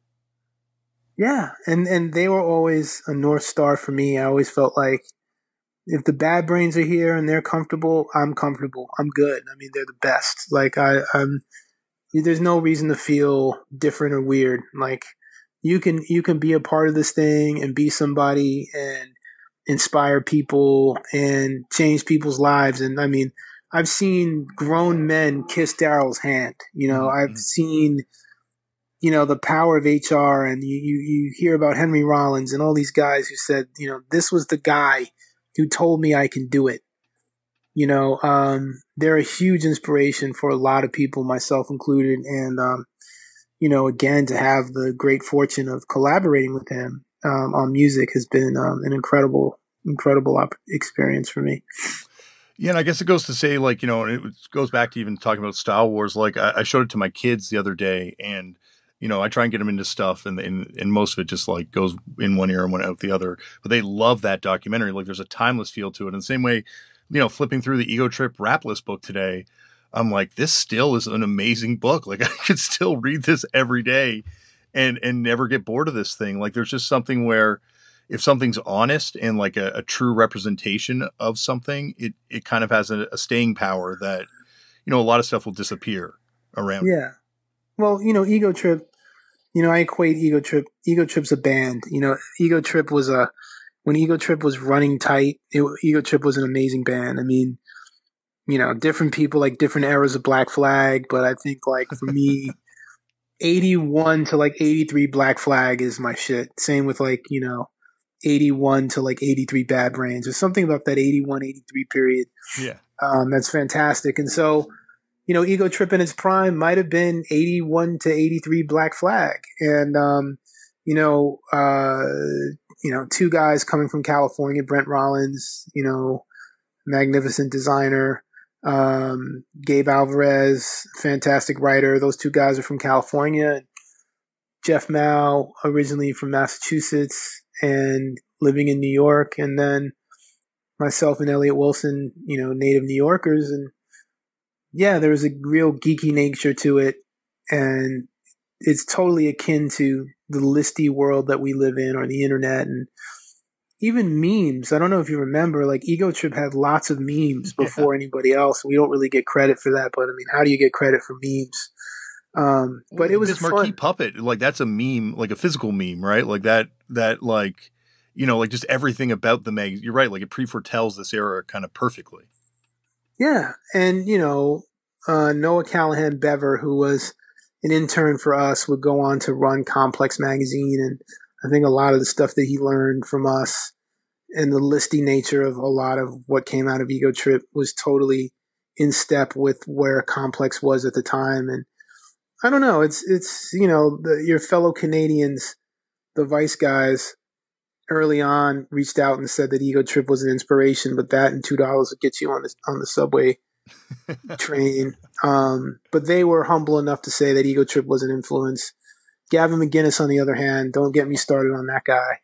Yeah, and they were always a North Star for me. I always felt like if the Bad Brains are here and they're comfortable, I'm comfortable. I'm good. I mean, they're the best. Like I'm, there's no reason to feel different or weird. Like you can be a part of this thing and be somebody and inspire people and change people's lives. And I mean, I've seen grown men kiss Daryl's hand. I've seen, the power of HR, and you hear about Henry Rollins and all these guys who said, this was the guy who told me I can do it. They're a huge inspiration for a lot of people, myself included. And, again, to have the great fortune of collaborating with him on music has been an incredible experience for me. Yeah, and I guess it goes to say, like, and it goes back to even talking about Style Wars. Like, I showed it to my kids the other day, and I try and get them into stuff, and most of it just like goes in one ear and one out the other. But they love that documentary. Like, there's a timeless feel to it. In the same way, flipping through the Ego Trip Rap List book today, I'm like, this still is an amazing book. Like, I could still read this every day and never get bored of this thing. Like, there's just something where if something's honest and like a true representation of something, it kind of has a staying power that, a lot of stuff will disappear around. Yeah. Well, Ego Trip, I equate Ego Trip. Ego Trip's a band. Ego Trip was when Ego Trip was running tight, Ego Trip was an amazing band. I mean, different people like different eras of Black Flag, but I think like for me, 81 to like 83 Black Flag is my shit. Same with like, 81 to like 83 Bad Brains. There's something about that 81, 83 period. Yeah. That's fantastic. And so, Ego Trip in its prime might have been 81 to 83 Black Flag. And, two guys coming from California, Brent Rollins, magnificent designer, Gabe Alvarez, fantastic writer. Those two guys are from California. Jeff Mao, originally from Massachusetts and living in New York. And then myself and Elliot Wilson, native New Yorkers. And yeah, there was a real geeky nature to it. And it's totally akin to the listy world that we live in, or the internet, and even memes. I don't know if you remember, like Ego Trip had lots of memes before anybody else. We don't really get credit for that, but I mean, how do you get credit for memes? But it was this Marquee Puppet, like that's a meme, like a physical meme, right? Like that like, like just everything about the mag. You're right. Like it pre-foretells this era kind of perfectly. Yeah. And, Noah Callahan Bever, who was an intern for us, would go on to run Complex Magazine. And I think a lot of the stuff that he learned from us and the listy nature of a lot of what came out of Ego Trip was totally in step with where Complex was at the time. And I don't know, it's your fellow Canadians, the Vice guys, early on reached out and said that Ego Trip was an inspiration, but that and $2 would get you on the subway train. But they were humble enough to say that Ego Trip was an influence. Gavin McGinnis, on the other hand, don't get me started on that guy.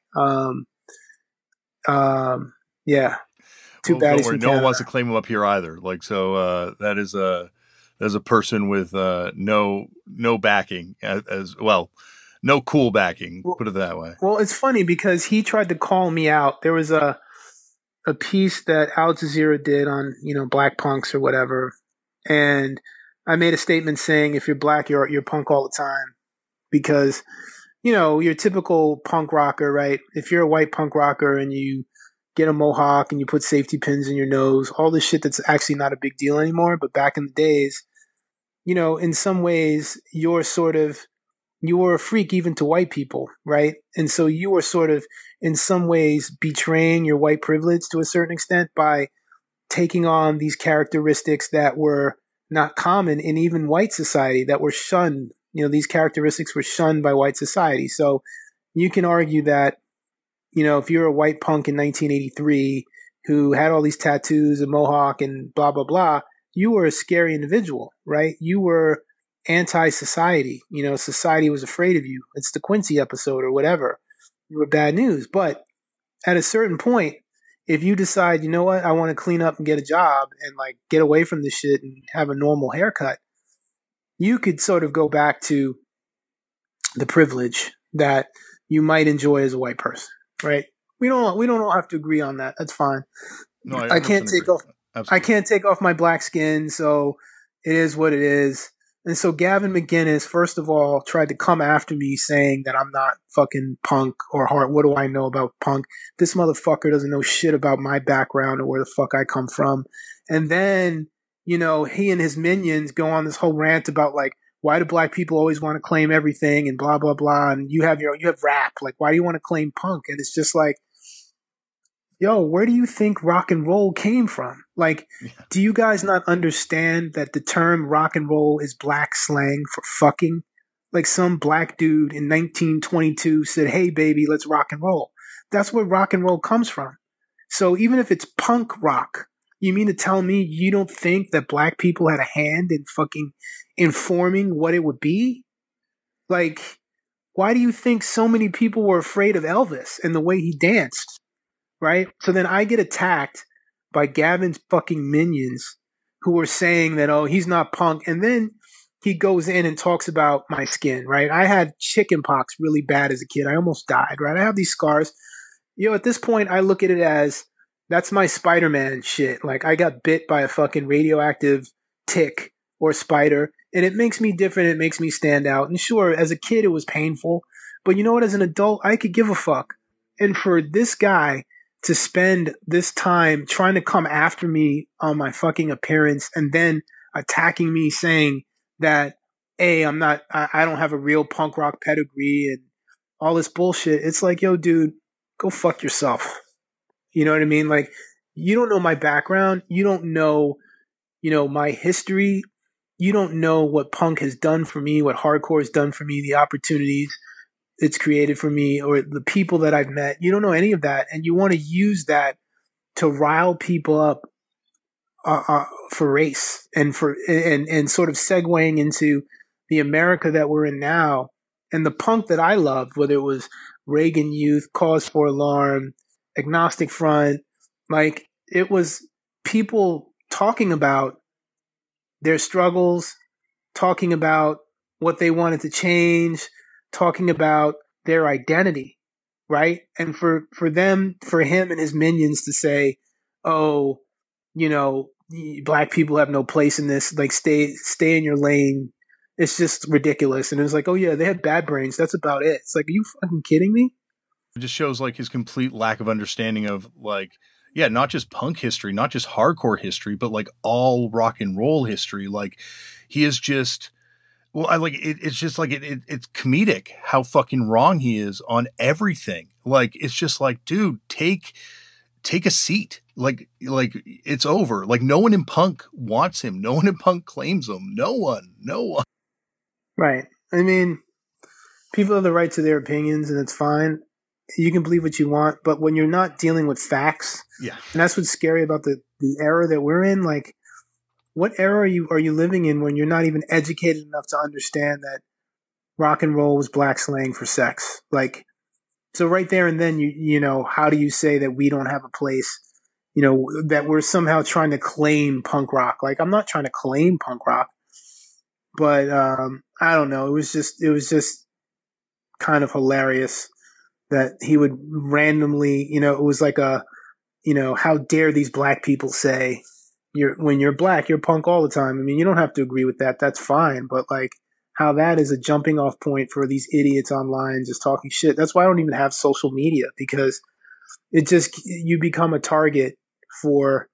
Yeah. Too bad. No one wants to claim him up here either. Like, so that is a person with no backing as well. No cool backing, put it that way. Well, it's funny because he tried to call me out. There was a piece that Al Jazeera did on, black punks or whatever. And I made a statement saying, if you're black, you're punk all the time. Because, your typical punk rocker, right? If you're a white punk rocker and you get a mohawk and you put safety pins in your nose, all this shit that's actually not a big deal anymore. But back in the days, in some ways, you were a freak even to white people, right? And so you were sort of, in some ways, betraying your white privilege to a certain extent by taking on these characteristics that were not common in even white society, that were shunned. These characteristics were shunned by white society. So you can argue that, if you're a white punk in 1983 who had all these tattoos and mohawk and blah, blah, blah, you were a scary individual, right? You were anti-society. Society was afraid of you. It's the Quincy episode or whatever. You were bad news. But at a certain point, if you decide, you know what, I want to clean up and get a job and like get away from this shit and have a normal haircut, you could sort of go back to the privilege that you might enjoy as a white person, right? We don't all have to agree on that. That's fine. No, I can't take off. Absolutely. I can't take off my black skin, so it is what it is. And so Gavin McInnes, first of all, tried to come after me saying that I'm not fucking punk or hard. What do I know about punk? This motherfucker doesn't know shit about my background or where the fuck I come from. And then, you know, he and his minions go on this whole rant about like, why do black people always want to claim everything and blah, blah, blah. And you have rap. Like, why do you want to claim punk? And it's just like, yo, where do you think rock and roll came from? Like, do you guys not understand that the term rock and roll is black slang for fucking? Like some black dude in 1922 said, hey, baby, let's rock and roll. That's where rock and roll comes from. So even if it's punk rock, you mean to tell me you don't think that black people had a hand in fucking informing what it would be? Like, why do you think so many people were afraid of Elvis and the way he danced? Right? So then I get attacked by Gavin's fucking minions who are saying that, oh, he's not punk. And then he goes in and talks about my skin, right? I had chicken pox really bad as a kid. I almost died, right? I have these scars. You know, at this point, I look at it as that's my Spider-Man shit. Like, I got bit by a fucking radioactive tick or spider, and it makes me different. It makes me stand out. And sure, as a kid, it was painful. But you know what? As an adult, I could give a fuck. And for this guy to spend this time trying to come after me on my fucking appearance and then attacking me saying that, hey, I don't have a real punk rock pedigree and all this bullshit. It's like, yo, dude, go fuck yourself. You know what I mean? Like, you don't know my background. You don't know, you know, my history. You don't know what punk has done for me, what hardcore has done for me, the opportunities it's created for me, or the people that I've met. You don't know any of that, and you want to use that to rile people up for race and sort of segueing into the America that we're in now. And the punk that I loved, whether it was Reagan Youth, Cause for Alarm, Agnostic Front, like, it was people talking about their struggles, talking about what they wanted to change, talking about their identity, right? And for him and his minions to say, oh, you know, black people have no place in this, like, stay in your lane. It's just ridiculous. And it was like, oh yeah, they have bad brains. That's about it. It's like, are you fucking kidding me? It just shows like his complete lack of understanding of, like, yeah, not just punk history, not just hardcore history, but like all rock and roll history. Like, he is just, well, I like it. It's just like it's comedic how fucking wrong he is on everything. Like, it's just like, dude, take a seat. Like it's over. Like, no one in punk wants him. No one in punk claims him. No one. Right. I mean, people have the right to their opinions, and it's fine. You can believe what you want, but when you're not dealing with facts, yeah, and that's what's scary about the era that we're in. Like, what era are you living in when you're not even educated enough to understand that rock and roll was black slang for sex? Like, so right there and then, you know, how do you say that we don't have a place? You know, that we're somehow trying to claim punk rock. Like, I'm not trying to claim punk rock, but I don't know. It was just kind of hilarious that he would randomly, you know, it was like a, you know, how dare these black people say when you're black, you're punk all the time. I mean, you don't have to agree with that. That's fine. But like, how that is a jumping off point for these idiots online just talking shit. That's why I don't even have social media, because it just, you become a target for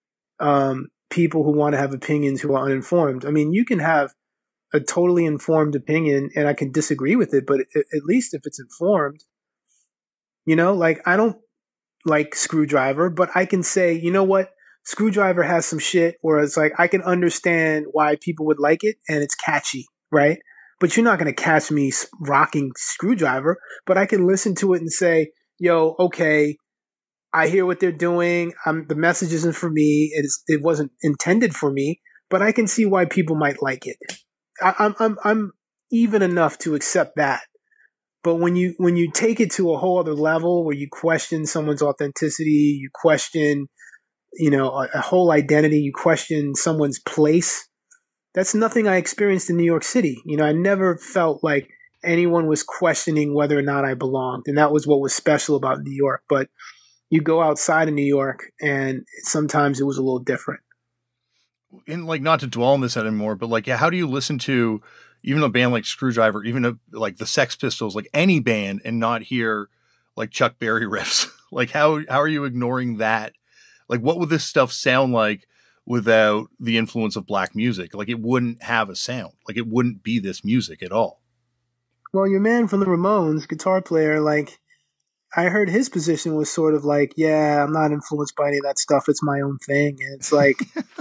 people who want to have opinions who are uninformed. I mean, you can have a totally informed opinion and I can disagree with it, but at least if it's informed, you know, like, I don't like Screwdriver, but I can say, you know what? Screwdriver has some shit where it's like, I can understand why people would like it and it's catchy, right? But you're not going to catch me rocking Screwdriver, but I can listen to it and say, yo, okay, I hear what they're doing. The message isn't for me. It wasn't intended for me, but I can see why people might like it. I'm even enough to accept that. But when you take it to a whole other level where you question someone's authenticity, you question, you know, a whole identity, you question someone's place, that's nothing I experienced in New York City. You know, I never felt like anyone was questioning whether or not I belonged. And that was what was special about New York. But you go outside of New York and sometimes it was a little different. and like not to dwell on this anymore, but like, yeah, how do you listen to even a band like Screwdriver, even like the Sex Pistols, like any band, and not hear like Chuck Berry riffs? Like, how are you ignoring that? Like, what would this stuff sound like without the influence of black music? Like, it wouldn't have a sound. Like, it wouldn't be this music at all. Well, your man from the Ramones, guitar player, like, I heard his position was sort of like, yeah, I'm not influenced by any of that stuff. It's my own thing. And it's like,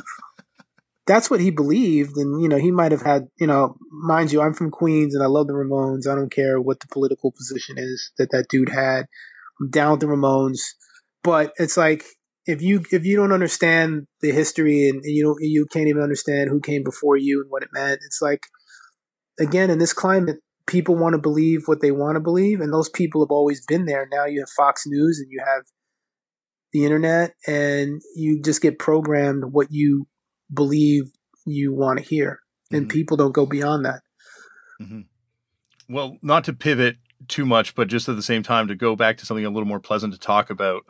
that's what he believed. And, you know, he might have had, you know, mind you, I'm from Queens and I love the Ramones. I don't care what the political position is that dude had. I'm down with the Ramones. But it's like, if you don't understand the history and you can't even understand who came before you and what it meant, it's like, again, in this climate, people want to believe what they want to believe, and those people have always been there. Now you have Fox News and you have the internet, and you just get programmed what you believe you want to hear, and people don't go beyond that. Mm-hmm. Well, not to pivot too much, but just at the same time to go back to something a little more pleasant to talk about.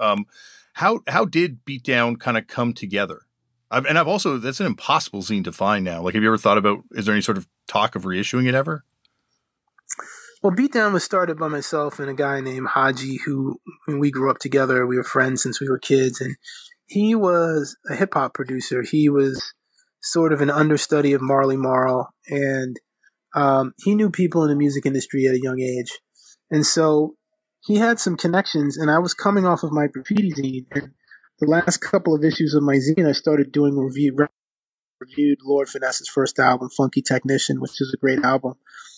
How did Beatdown kind of come together? I've also, that's an impossible zine to find now. Like, have you ever thought about, is there any sort of talk of reissuing it ever? Well, Beatdown was started by myself and a guy named Haji, who, when we grew up together, we were friends since we were kids, and he was a hip hop producer. He was sort of an understudy of Marley Marl, and he knew people in the music industry at a young age. And so he had some connections, and I was coming off of my graffiti zine, and the last couple of issues of my zine, I started doing reviewed Lord Finesse's first album, Funky Technician, which is a great album.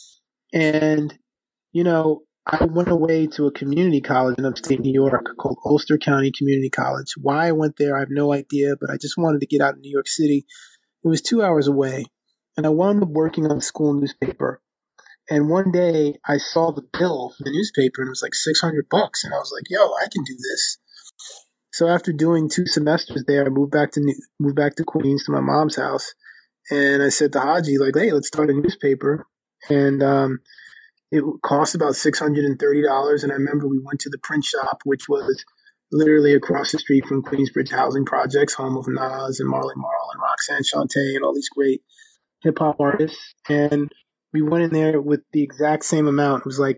And, you know, I went away to a community college in upstate New York called Ulster County Community College. Why I went there, I have no idea, but I just wanted to get out of New York City. It was 2 hours away, and I wound up working on the school newspaper. And one day I saw the bill for the newspaper, and it was like $600, and I was like, yo, I can do this. So after doing 2 semesters there, I moved back to Queens to my mom's house, and I said to Haji, like, hey, let's start a newspaper. And it cost about $630. And I remember we went to the print shop, which was literally across the street from Queensbridge Housing Projects, home of Nas and Marley Marl and Roxanne Shante and all these great hip hop artists. And we went in there with the exact same amount. It was like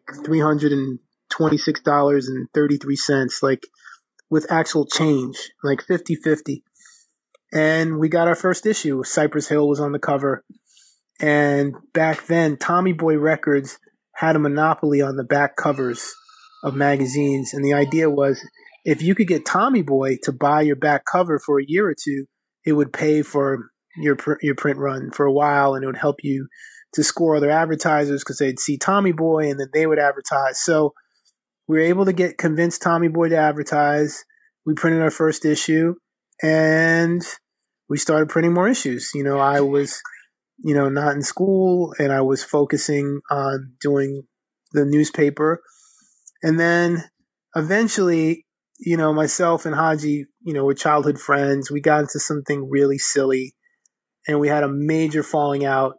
$326.33, like with actual change, like 50-50. And we got our first issue. Cypress Hill was on the cover. And back then, Tommy Boy Records had a monopoly on the back covers of magazines. And the idea was, if you could get Tommy Boy to buy your back cover for a year or two, it would pay for your print run for a while, and it would help you to score other advertisers because they'd see Tommy Boy and then they would advertise. So we were able to convince Tommy Boy to advertise. We printed our first issue, and we started printing more issues. You know, I was, not in school, and I was focusing on doing the newspaper. And then eventually, myself and Haji, were childhood friends. We got into something really silly, and we had a major falling out,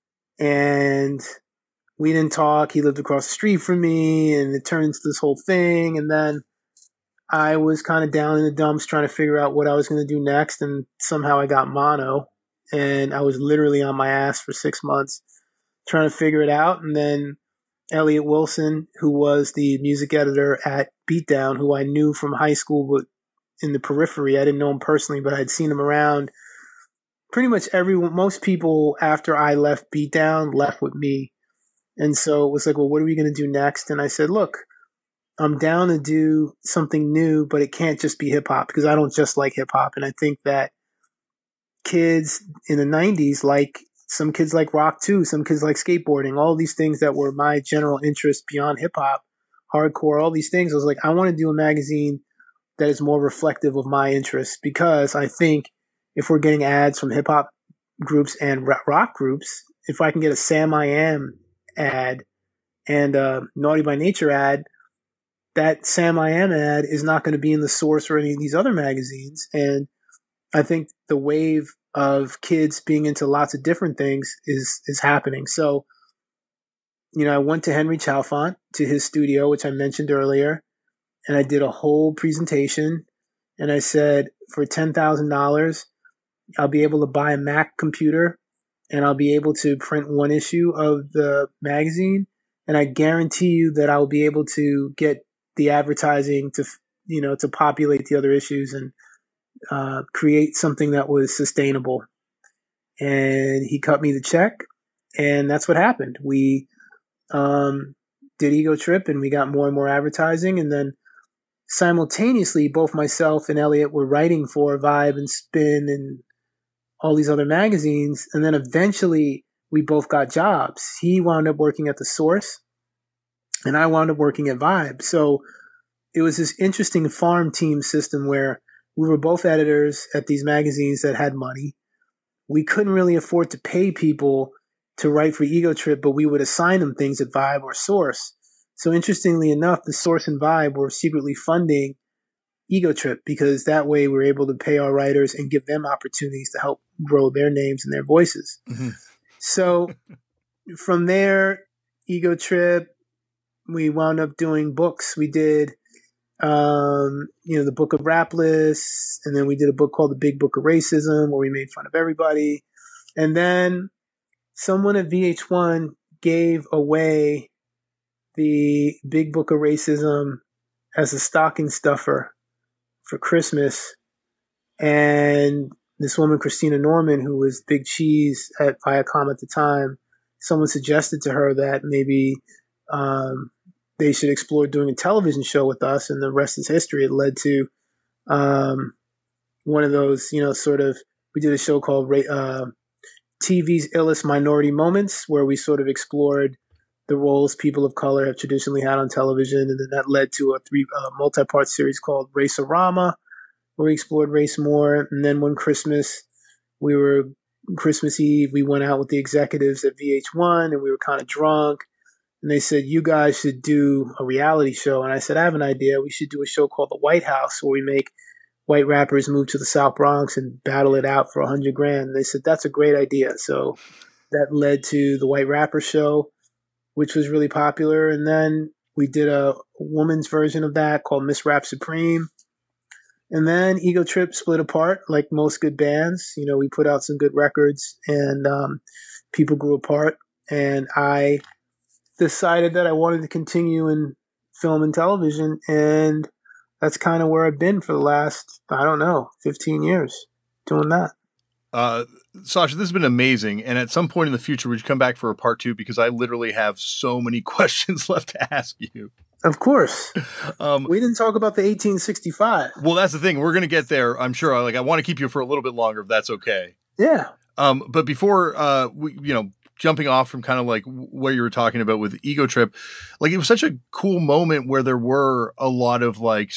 and we didn't talk. He lived across the street from me, and it turned into this whole thing. And then I was kind of down in the dumps trying to figure out what I was going to do next, and somehow I got mono. And I was literally on my ass for 6 months trying to figure it out. And then Elliot Wilson, who was the music editor at Beatdown, who I knew from high school, but in the periphery, I didn't know him personally, but I'd seen him around. Pretty much most people after I left Beatdown left with me. And so it was like, well, what are we going to do next? And I said, look, I'm down to do something new, but it can't just be hip hop, because I don't just like hip hop. And I think that kids in the 90s, like some kids like rock too, some kids like skateboarding, all these things that were my general interest beyond hip hop, hardcore, all these things. I was like, I want to do a magazine that is more reflective of my interests, because I think if we're getting ads from hip hop groups and rock groups, if I can get a Sam I Am ad and a Naughty by Nature ad, that Sam I Am ad is not going to be in The Source or any of these other magazines. And I think the wave of kids being into lots of different things is happening. So, I went to Henry Chalfant, to his studio, which I mentioned earlier, and I did a whole presentation. And I said, for $10,000, I'll be able to buy a Mac computer and I'll be able to print one issue of the magazine. And I guarantee you that I'll be able to get the advertising to, to populate the other issues and create something that was sustainable. And he cut me the check, and that's what happened. We did Ego Trip, and we got more and more advertising, and then simultaneously, both myself and Elliot were writing for Vibe and Spin and all these other magazines, and then eventually we both got jobs. He wound up working at The Source, and I wound up working at Vibe. So it was this interesting farm team system where we were both editors at these magazines that had money. We couldn't really afford to pay people to write for Ego Trip, but we would assign them things at Vibe or Source. So interestingly enough, the Source and Vibe were secretly funding Ego Trip because that way we were able to pay our writers and give them opportunities to help grow their names and their voices. Mm-hmm. So from there, Ego Trip, we wound up doing books. We did the Book of Rapless, and then we did a book called The Big Book of Racism where we made fun of everybody. And then someone at VH1 gave away the Big Book of Racism as a stocking stuffer for Christmas. And this woman, Christina Norman, who was Big Cheese at Viacom at the time, someone suggested to her that maybe they should explore doing a television show with us, and the rest is history. It led to one of those, we did a show called TV's Illest Minority Moments, where we sort of explored the roles people of color have traditionally had on television, and then that led to a multi-part series called Race-A-Rama, where we explored race more. And then one Christmas Eve, we went out with the executives at VH1, and we were kind of drunk. And they said, you guys should do a reality show. And I said, I have an idea. We should do a show called The White House, where we make white rappers move to the South Bronx and battle it out for $100,000. And they said, that's a great idea. So that led to The White Rapper Show, which was really popular. And then we did a woman's version of that called Miss Rap Supreme. And then Ego Trip split apart like most good bands. We put out some good records, and people grew apart. And I decided that I wanted to continue in film and television, and that's kind of where I've been for the last, 15 years doing that. Sasha, this has been amazing. And at some point in the future, would you come back for a part 2? Because I literally have so many questions left to ask you. Of course. We didn't talk about the 1865. Well, that's the thing. We're going to get there, I'm sure. I want to keep you for a little bit longer, if that's okay. Yeah. But before jumping off from kind of like what you were talking about with Ego Trip, it was such a cool moment where there were a lot of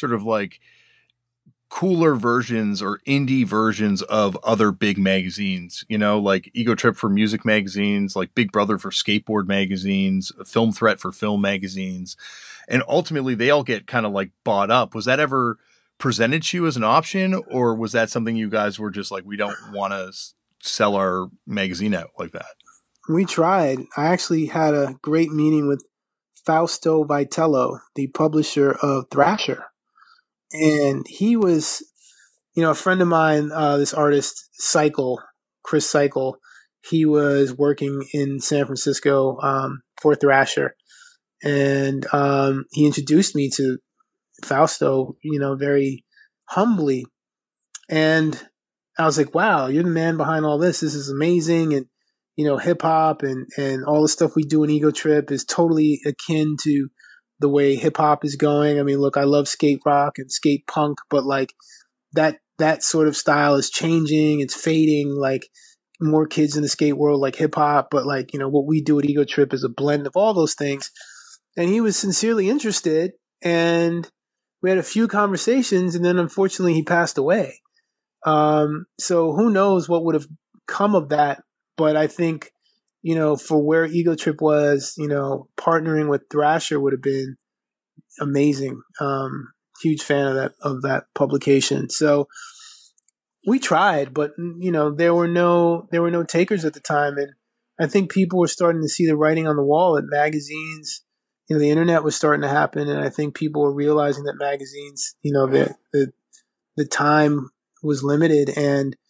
cooler versions or indie versions of other big magazines, like Ego Trip for music magazines, like Big Brother for skateboard magazines, Film Threat for film magazines. And ultimately they all get kind of bought up. Was that ever presented to you as an option, or was that something you guys were just we don't want to sell our magazine out like that? We tried. I actually had a great meeting with Fausto Vitello, the publisher of Thrasher. And he was, a friend of mine, this artist, Chris Cycle. He was working in San Francisco for Thrasher. And he introduced me to Fausto, very humbly. And I was like, wow, you're the man behind all this. This is amazing. And hip hop and all the stuff we do in Ego Trip is totally akin to the way hip hop is going. I mean, look, I love skate rock and skate punk, but that sort of style is changing. It's fading. More kids in the skate world like hip hop, but what we do at Ego Trip is a blend of all those things. And he was sincerely interested, and we had a few conversations, and then unfortunately he passed away. So who knows what would have come of that. But I think, for where Ego Trip was, partnering with Thrasher would have been amazing. Huge fan of that publication. So we tried, but there were no takers at the time, and I think people were starting to see the writing on the wall at magazines. The internet was starting to happen, and I think people were realizing that magazines, the time was limited, and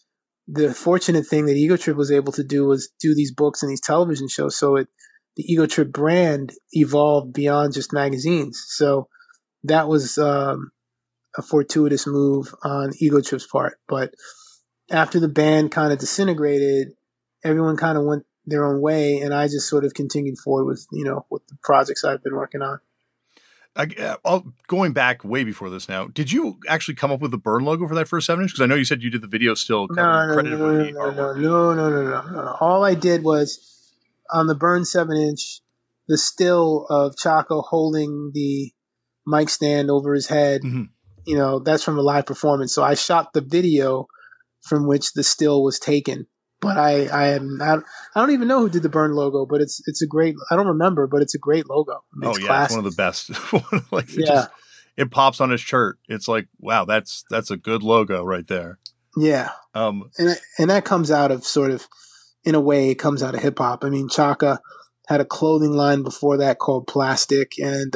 the fortunate thing that Ego Trip was able to do was do these books and these television shows. So the Ego Trip brand evolved beyond just magazines. So that was a fortuitous move on Ego Trip's part. But after the band kind of disintegrated, everyone kind of went their own way, and I just sort of continued forward with the projects I've been working on. Going back way before this now, did you actually come up with the Burn logo for that first 7-inch? Because I know you said you did the video still credited with the artwork. No. All I did was on the Burn 7-inch, the still of Chaka holding the mic stand over his head. Mm-hmm. That's from a live performance. So I shot the video from which the still was taken. But I don't even know who did the Burn logo, but it's a great. I don't remember, but it's a great logo. It's it's one of the best. It pops on his shirt. It's like, wow, that's a good logo right there. Yeah. And that comes out of sort of, in a way, it comes out of hip hop. I mean, Chaka had a clothing line before that called Plastic, and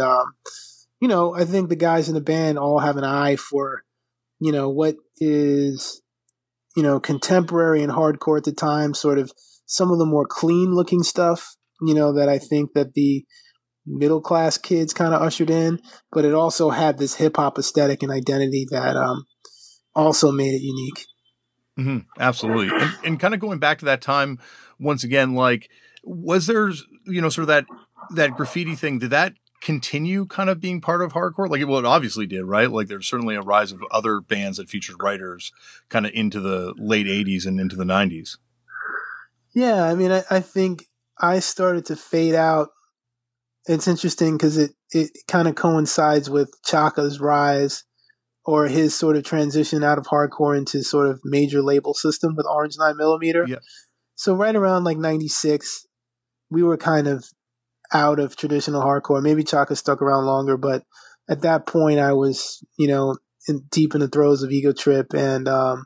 I think the guys in the band all have an eye for, what is, contemporary and hardcore at the time, sort of some of the more clean looking stuff, that I think that the middle class kids kind of ushered in, but it also had this hip hop aesthetic and identity that also made it unique. Mm-hmm, absolutely. And kind of going back to that time, once again, like, was there, sort of that graffiti thing, did that continue kind of being part of hardcore? Like, it obviously did, right? Like, there's certainly a rise of other bands that featured writers kind of into the late 80s and into the 90s. Yeah, I mean, I think I started to fade out. It's interesting because it kind of coincides with Chaka's rise, or his sort of transition out of hardcore into sort of major label system with Orange 9mm. Yeah. So right around like 96, we were kind of out of traditional hardcore. Maybe Chaka stuck around longer, but at that point I was, deep in the throes of Ego Trip, and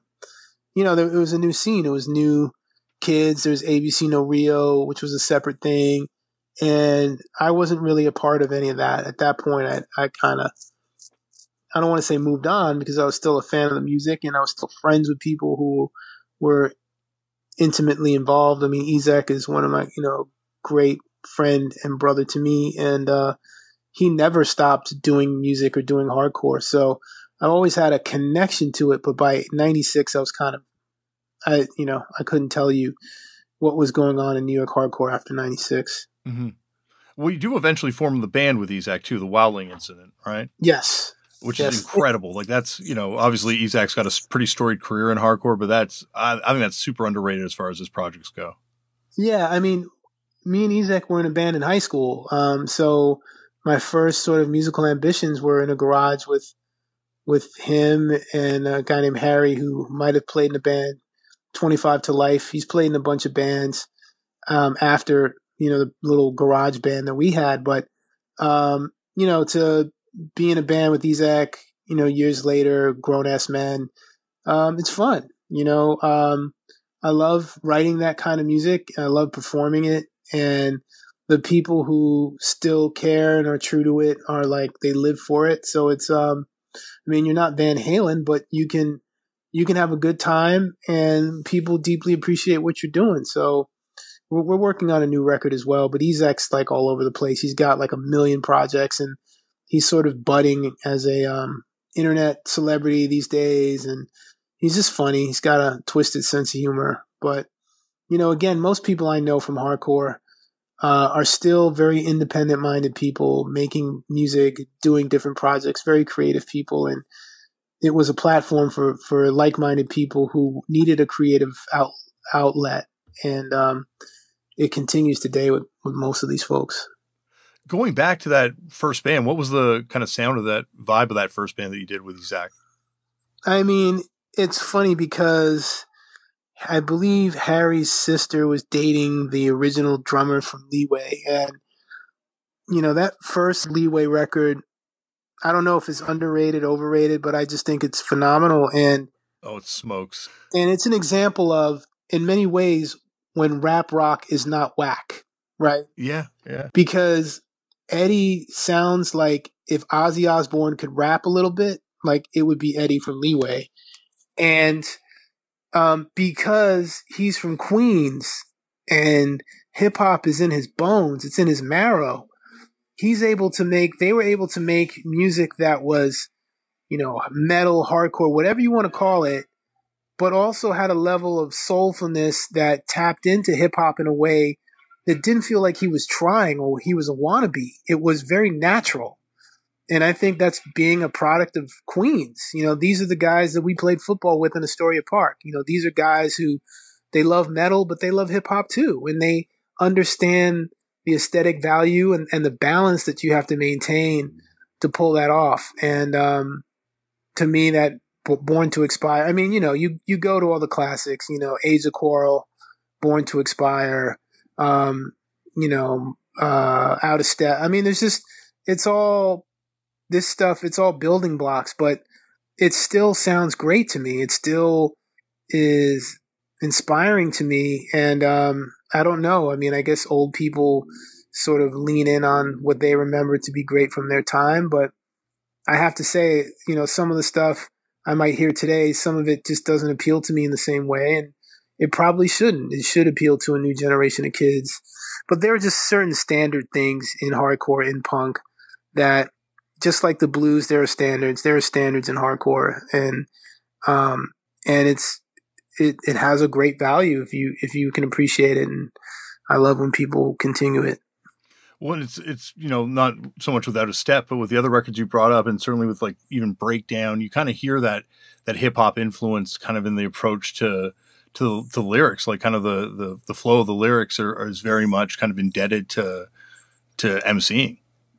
it was a new scene. It was new kids. There was ABC No Rio, which was a separate thing, and I wasn't really a part of any of that. At that point, I kind of, I don't want to say moved on, because I was still a fan of the music, and I was still friends with people who were intimately involved. I mean, Ezek is one of my, great friend and brother to me, and he never stopped doing music or doing hardcore, so I always had a connection to it. But by 96, I was kind of, I couldn't tell you what was going on in New York hardcore after 96. Mm-hmm. Well, you do eventually form the band with Ezek too, the Wildling Incident, right? Yes. Which is incredible. Like, that's, obviously Ezek's got a pretty storied career in hardcore, but I think that's super underrated as far as his projects go. Yeah, I mean, me and Ezek were in a band in high school. So my first sort of musical ambitions were in a garage with him and a guy named Harry, who might have played in the band 25 to Life. He's played in a bunch of bands after, the little garage band that we had. But, to be in a band with Ezek, years later, grown-ass men, it's fun. I love writing that kind of music. I love performing it. And the people who still care and are true to it are like, they live for it. So it's, you're not Van Halen, but you can have a good time, and people deeply appreciate what you're doing. So we're working on a new record as well, but Ezek's like all over the place. He's got like 1 million projects, and he's sort of budding as a, internet celebrity these days. And he's just funny. He's got a twisted sense of humor, but again, most people I know from hardcore are still very independent-minded people, making music, doing different projects, very creative people. And it was a platform for like-minded people who needed a creative outlet. And it continues today with most of these folks. Going back to that first band, what was the kind of sound of that vibe of that first band that you did with Ezek? I mean, it's funny because I believe Harry's sister was dating the original drummer from Leeway. And, that first Leeway record, I don't know if it's underrated, overrated, but I just think it's phenomenal. And it smokes. And it's an example of, in many ways, when rap rock is not whack, right? Yeah. Because Eddie sounds like if Ozzy Osbourne could rap a little bit, like it would be Eddie from Leeway. And because he's from Queens and hip hop is in his bones. It's in his marrow. They were able to make music that was, metal, hardcore, whatever you want to call it, but also had a level of soulfulness that tapped into hip hop in a way that didn't feel like he was trying or he was a wannabe. It was very natural. And I think that's being a product of Queens. These are the guys that we played football with in Astoria Park. These are guys who they love metal, but they love hip hop too. And they understand the aesthetic value and the balance that you have to maintain to pull that off. And to me, that Born to Expire, you go to all the classics, Age of Quarrel, Born to Expire, Out of Step. There's just, it's all this stuff, it's all building blocks, but it still sounds great to me. It still is inspiring to me. And I don't know. I guess old people sort of lean in on what they remember to be great from their time. But I have to say, some of the stuff I might hear today, some of it just doesn't appeal to me in the same way. And it probably shouldn't. It should appeal to a new generation of kids. But there are just certain standard things in hardcore, in punk, that just like the blues, there are standards in hardcore. And it has a great value if you can appreciate it. And I love when people continue it. Well, it's not so much with Out of Step, but with the other records you brought up, and certainly with like even Breakdown, you kind of hear that hip hop influence kind of in the approach to the lyrics, like kind of the flow of the lyrics is very much kind of indebted to MCing.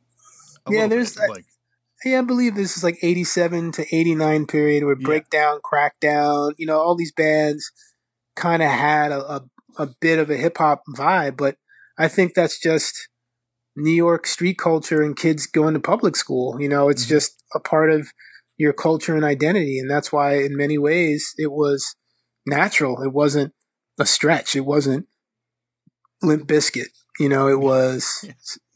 I believe this is like 87 to 89 period where Breakdown, Crackdown, all these bands kind of had a bit of a hip hop vibe, but I think that's just New York street culture and kids going to public school. It's just a part of your culture and identity. And that's why in many ways it was natural. It wasn't a stretch. It wasn't Limp Bizkit. It was,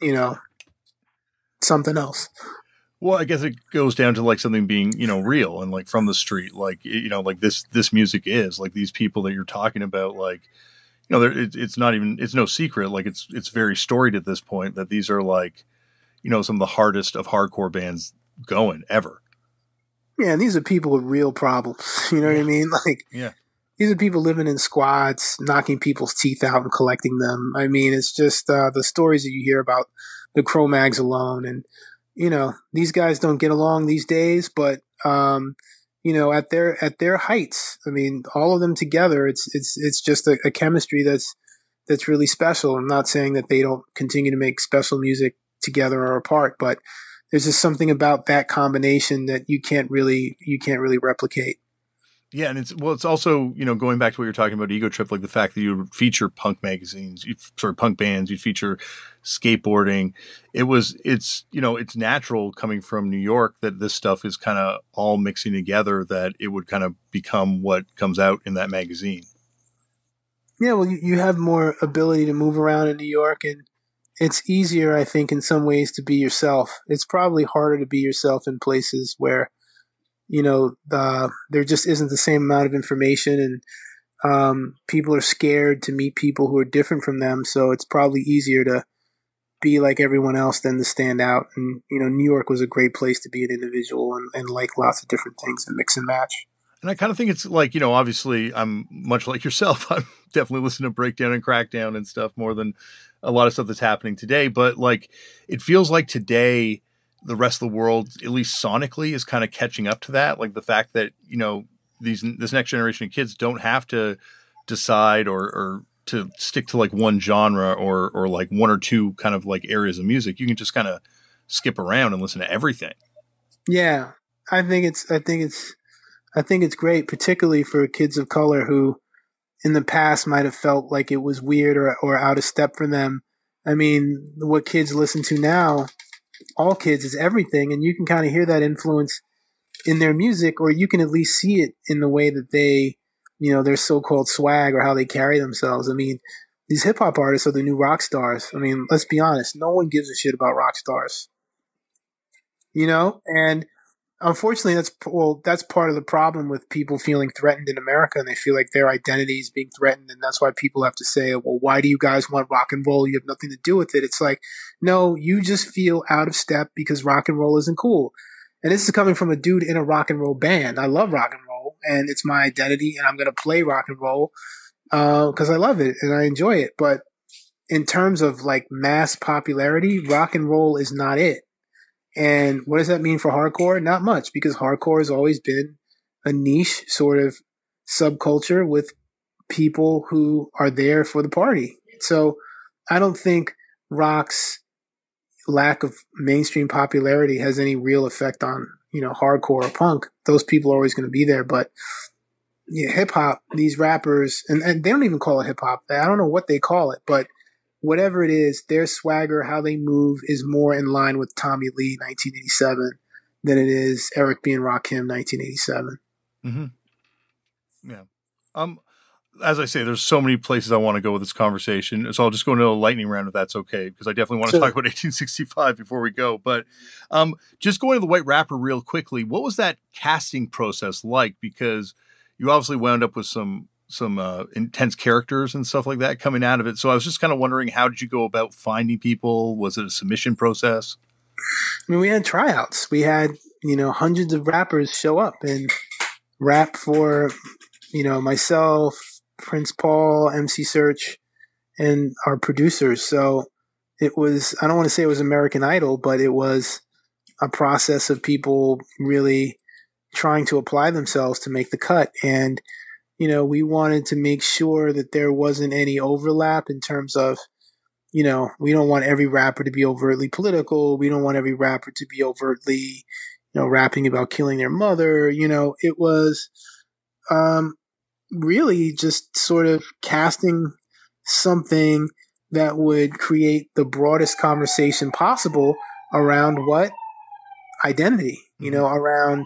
something else. Well, I guess it goes down to like something being, real and like from the street, like, like this music is like these people that you're talking about, like, it's no secret. Like it's very storied at this point that these are like, some of the hardest of hardcore bands going ever. Yeah. And these are people with real problems. You know what I mean? Like, yeah, these are people living in squats, knocking people's teeth out and collecting them. It's just the stories that you hear about the Cro-Mags alone. And, these guys don't get along these days, but, at their heights, all of them together, it's just a chemistry that's really special. I'm not saying that they don't continue to make special music together or apart, but there's just something about that combination that you can't really replicate. Yeah, and it's also, going back to what you're talking about, Ego Trip, like the fact that you feature punk magazines, punk bands, you feature skateboarding. It's natural coming from New York that this stuff is kind of all mixing together, that it would kind of become what comes out in that magazine. Yeah, well, you have more ability to move around in New York, and it's easier, I think, in some ways to be yourself. It's probably harder to be yourself in places where there just isn't the same amount of information, and people are scared to meet people who are different from them. So it's probably easier to be like everyone else than to stand out. And, New York was a great place to be an individual and like lots of different things and mix and match. And I kind of think it's like, obviously I'm much like yourself. I'm definitely listening to Breakdown and Crackdown and stuff more than a lot of stuff that's happening today. But like, it feels like today, the rest of the world, at least sonically, is kind of catching up to that. Like the fact that, this next generation of kids don't have to decide or to stick to like one genre or like one or two kind of like areas of music. You can just kind of skip around and listen to everything. Yeah. I think it's great, particularly for kids of color who in the past might have felt like it was weird or out of step for them. What kids listen to now, all kids, is everything. And you can kind of hear that influence in their music, or you can at least see it in the way that they, their so-called swag or how they carry themselves. These hip hop artists are the new rock stars. Let's be honest. No one gives a shit about rock stars, and Unfortunately, that's part of the problem with people feeling threatened in America, and they feel like their identity is being threatened, and that's why people have to say, well, why do you guys want rock and roll? You have nothing to do with it. It's like, no, you just feel out of step because rock and roll isn't cool. And this is coming from a dude in a rock and roll band. I love rock and roll, and it's my identity, and I'm going to play rock and roll because I love it and I enjoy it. But in terms of like mass popularity, rock and roll is not it. And what does that mean for hardcore? Not much, because hardcore has always been a niche sort of subculture with people who are there for the party. So I don't think rock's lack of mainstream popularity has any real effect on, hardcore or punk. Those people are always going to be there. But hip hop, these rappers, and they don't even call it hip hop. I don't know what they call it, but whatever it is, their swagger, how they move is more in line with Tommy Lee 1987 than it is Eric B. and Rakim 1987. Mm-hmm. Yeah. As I say, there's so many places I want to go with this conversation. So I'll just go into a lightning round if that's okay, because I definitely want to talk about 1865 before we go. But just going to the White Rapper real quickly, what was that casting process like? Because you obviously wound up with some intense characters and stuff like that coming out of it. So I was just kind of wondering, how did you go about finding people? Was it a submission process? I mean, we had tryouts. We had, hundreds of rappers show up and rap for, myself, Prince Paul, MC Search, and our producers. So it was, I don't want to say it was American Idol, but it was a process of people really trying to apply themselves to make the cut. And we wanted to make sure that there wasn't any overlap in terms of, we don't want every rapper to be overtly political. We don't want every rapper to be overtly, rapping about killing their mother. It was really just sort of casting something that would create the broadest conversation possible around what? Identity, around,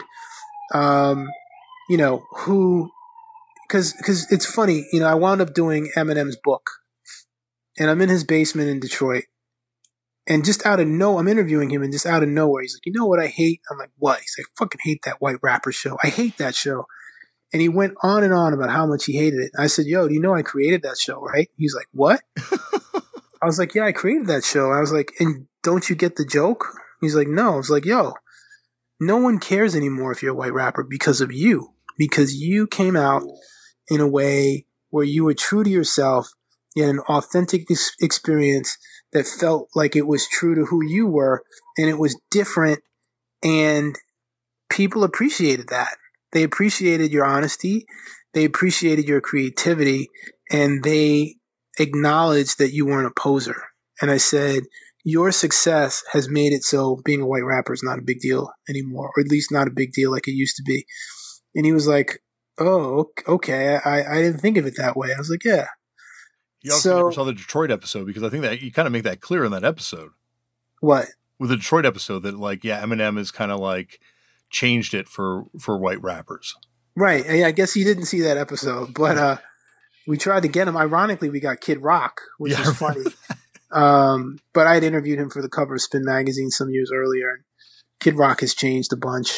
who. Because it's funny, I wound up doing Eminem's book, and I'm in his basement in Detroit, and just out of I'm interviewing him, and just out of nowhere, he's like, "You know what I hate?" I'm like, "What?" He's like, "I fucking hate that White Rapper show. I hate that show." And he went on and on about how much he hated it. I said, "Yo, do you know I created that show, right?" He's like, "What?" I was like, "Yeah, I created that show." I was like, "And don't you get the joke?" He's like, "No." I was like, "Yo, no one cares anymore if you're a white rapper because of you, because you came out in a way where you were true to yourself, you had an authentic experience that felt like it was true to who you were, and it was different, and people appreciated that. They appreciated your honesty, they appreciated your creativity, and they acknowledged that you weren't a poser." And I said, your success has made it so being a white rapper is not a big deal anymore, or at least not a big deal like it used to be. And he was like, "Oh, okay. I didn't think of it that way." I was like, "Yeah." You also never saw the Detroit episode, because I think that you kind of make that clear in that episode. What? With the Detroit episode, that Eminem is kind of like changed it for white rappers. Right. I guess he didn't see that episode, but we tried to get him. Ironically, we got Kid Rock, which is funny. But I had interviewed him for the cover of Spin Magazine some years earlier, and Kid Rock has changed a bunch.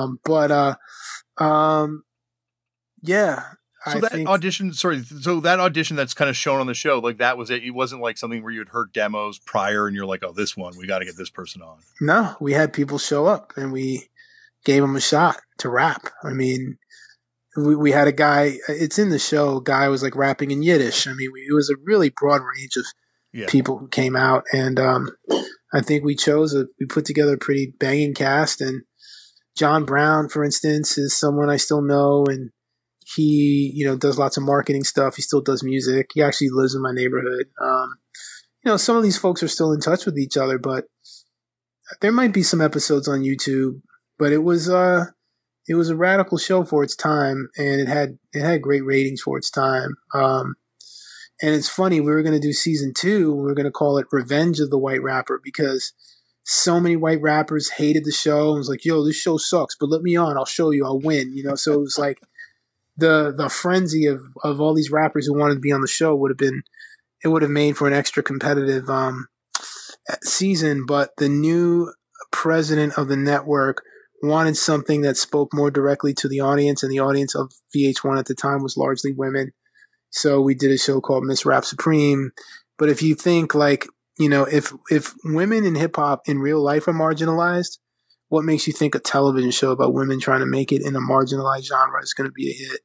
Yeah. So that audition that's kind of shown on the show, like that was it. It wasn't like something where you had heard demos prior and you're like, "Oh, this one, we got to get this person on." No, we had people show up and we gave them a shot to rap. I mean, we had a guy, it's in the show, a guy was like rapping in Yiddish. I mean, it was a really broad range of people who came out. And I think we put together a pretty banging cast. And John Brown, for instance, is someone I still know, and he, does lots of marketing stuff. He still does music. He actually lives in my neighborhood. Some of these folks are still in touch with each other, but there might be some episodes on YouTube. But it was a radical show for its time, and it had great ratings for its time. And it's funny, we were going to do season 2. We were going to call it Revenge of the White Rapper, because so many white rappers hated the show and was like, "Yo, this show sucks, but let me on. I'll show you. I'll win." So it was like the frenzy of all these rappers who wanted to be on the show would have made for an extra competitive season. But the new president of the network wanted something that spoke more directly to the audience, and the audience of VH1 at the time was largely women. So we did a show called Miss Rap Supreme. But if you think like, if women in hip hop in real life are marginalized, what makes you think a television show about women trying to make it in a marginalized genre is going to be a hit?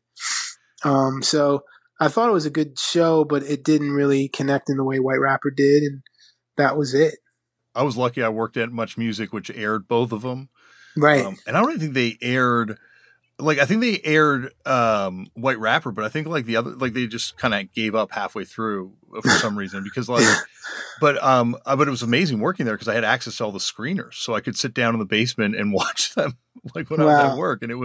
So I thought it was a good show, but it didn't really connect in the way White Rapper did, and that was it. I was lucky I worked at Much Music, which aired both of them. Right. And I don't even think they aired, I think they aired White Rapper, but I think the other, they just kind of gave up halfway through for some reason because but it was amazing working there because I had access to all the screeners. So I could sit down in the basement and watch them when I was at work. And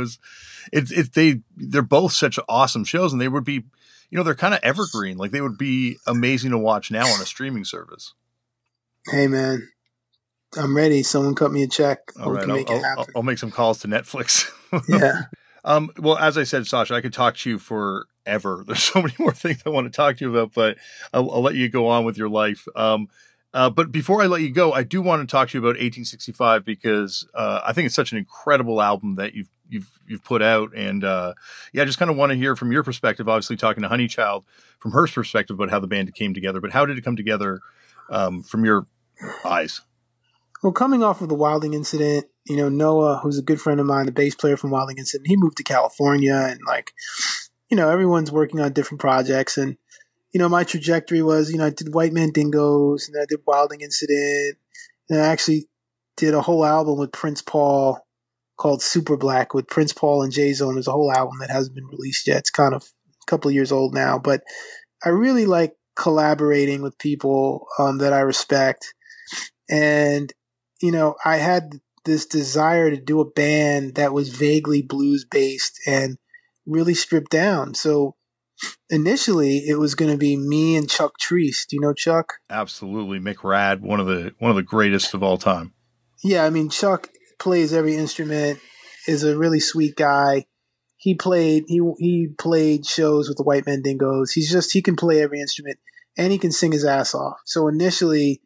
they're both such awesome shows, and they would be, they're kind of evergreen. Like they would be amazing to watch now on a streaming service. Hey man, I'm ready. Someone cut me a check. All right, I'll make some calls to Netflix. Yeah. Well, as I said, Sasha, I could talk to you forever. There's so many more things I want to talk to you about, but I'll let you go on with your life. But before I let you go, I do want to talk to you about 1865 because I think it's such an incredible album that you've put out, and I just kind of want to hear from your perspective. Obviously, talking to Honeychild from her perspective about how the band came together, but how did it come together from your eyes? Well, coming off of the Wilding incident, Noah, who's a good friend of mine, the bass player from Wilding incident, he moved to California, and everyone's working on different projects, and my trajectory was, I did White Mandingos, and I did Wilding incident, and I actually did a whole album with Prince Paul called Super Black with Prince Paul and J-Zone. There's a whole album that hasn't been released yet. It's kind of a couple of years old now, but I really like collaborating with people that I respect. And, I had this desire to do a band that was vaguely blues based and really stripped down. So initially it was going to be me and Chuck Treese. Do you know Chuck? Absolutely. Mick Rad, one of the greatest of all time. Yeah. I mean, Chuck plays every instrument, is a really sweet guy. He played shows with the White Mandingos. He can play every instrument and he can sing his ass off. So initially,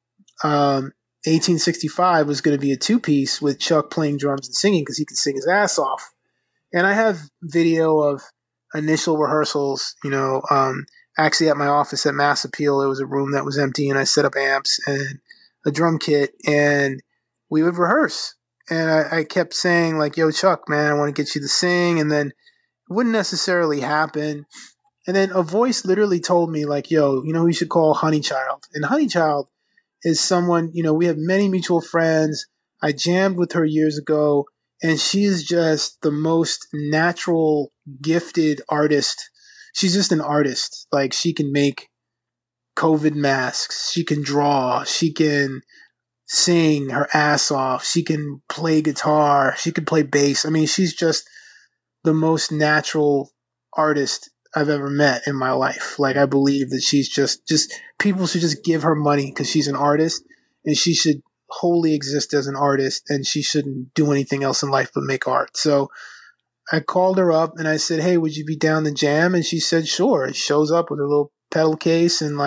1865 was going to be a 2-piece with Chuck playing drums and singing because he can sing his ass off. And I have video of initial rehearsals, actually at my office at Mass Appeal. There was a room that was empty and I set up amps and a drum kit and we would rehearse. And I kept saying like, yo, Chuck, man, I want to get you to sing. And then it wouldn't necessarily happen. And then a voice literally told me like, yo, you should call Honeychild. And Honeychild is someone, we have many mutual friends. I jammed with her years ago, and she is just the most natural, gifted artist. She's just an artist. Like, she can make COVID masks. She can draw. She can sing her ass off. She can play guitar. She can play bass. I mean, she's just the most natural artist I've ever met in my life. Like, I believe that she's just people should just give her money because she's an artist, and she should wholly exist as an artist, and she shouldn't do anything else in life but make art. So I called her up and I said, hey, would you be down to jam? And she said, sure. And she shows up with her little pedal case and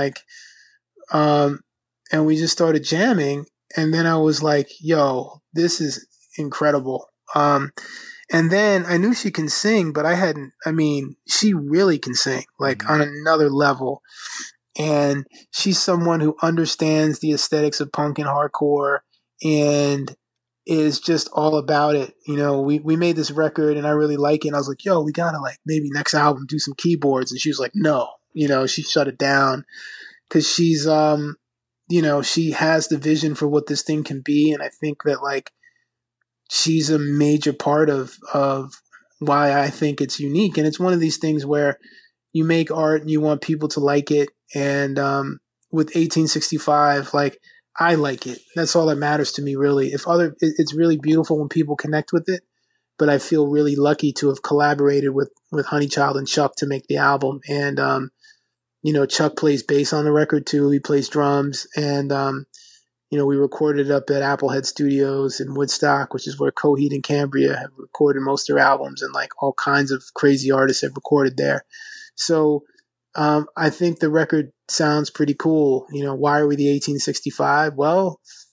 and we just started jamming. And then I was like, yo, this is incredible. And then I knew she can sing, but she really can sing, on another level. And she's someone who understands the aesthetics of punk and hardcore and is just all about it. We made this record and I really like it. And I was like, yo, we gotta maybe next album do some keyboards. And she was like, no, she shut it down because she's, she has the vision for what this thing can be. And I think that she's a major part of why I think it's unique. And it's one of these things where you make art and you want people to like it. And with 1865, I like it. That's all that matters to me, really. It's really beautiful when people connect with it, but I feel really lucky to have collaborated with Honeychild and Chuck to make the album. And, Chuck plays bass on the record too. He plays drums, and we recorded it up at Applehead Studios in Woodstock, which is where Coheed and Cambria have recorded most of their albums, and all kinds of crazy artists have recorded there. So I think the record sounds pretty cool. Why are we the 1865? Well,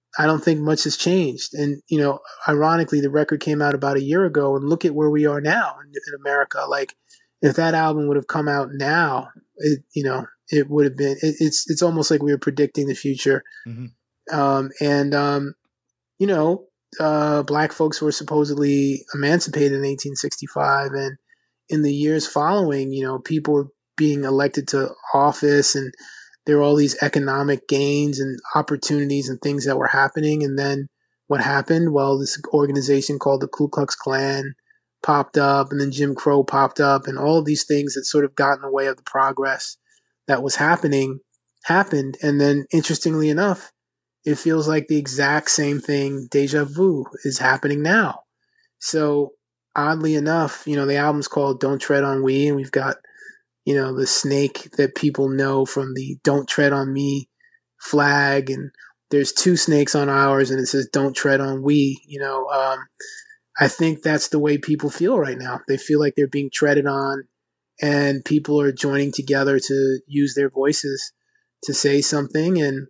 I don't think much has changed. And, ironically, the record came out about a year ago, and look at where we are now in America. Like, if that album would have come out now, it would have been, it's almost like we were predicting the future. Mm-hmm. Black folks were supposedly emancipated in 1865. And in the years following, people were being elected to office, and there were all these economic gains and opportunities and things that were happening. And then what happened? Well, this organization called the Ku Klux Klan popped up, and then Jim Crow popped up, and all of these things that sort of got in the way of the progress that was happened. And then, interestingly enough, it feels like the exact same thing, deja vu, is happening now. So oddly enough, the album's called Don't Tread on We, and we've got, the snake that people know from the Don't Tread on Me flag, and there's 2 snakes on ours, and it says Don't Tread on We. I think that's the way people feel right now. They feel like they're being treaded on, and people are joining together to use their voices to say something. And,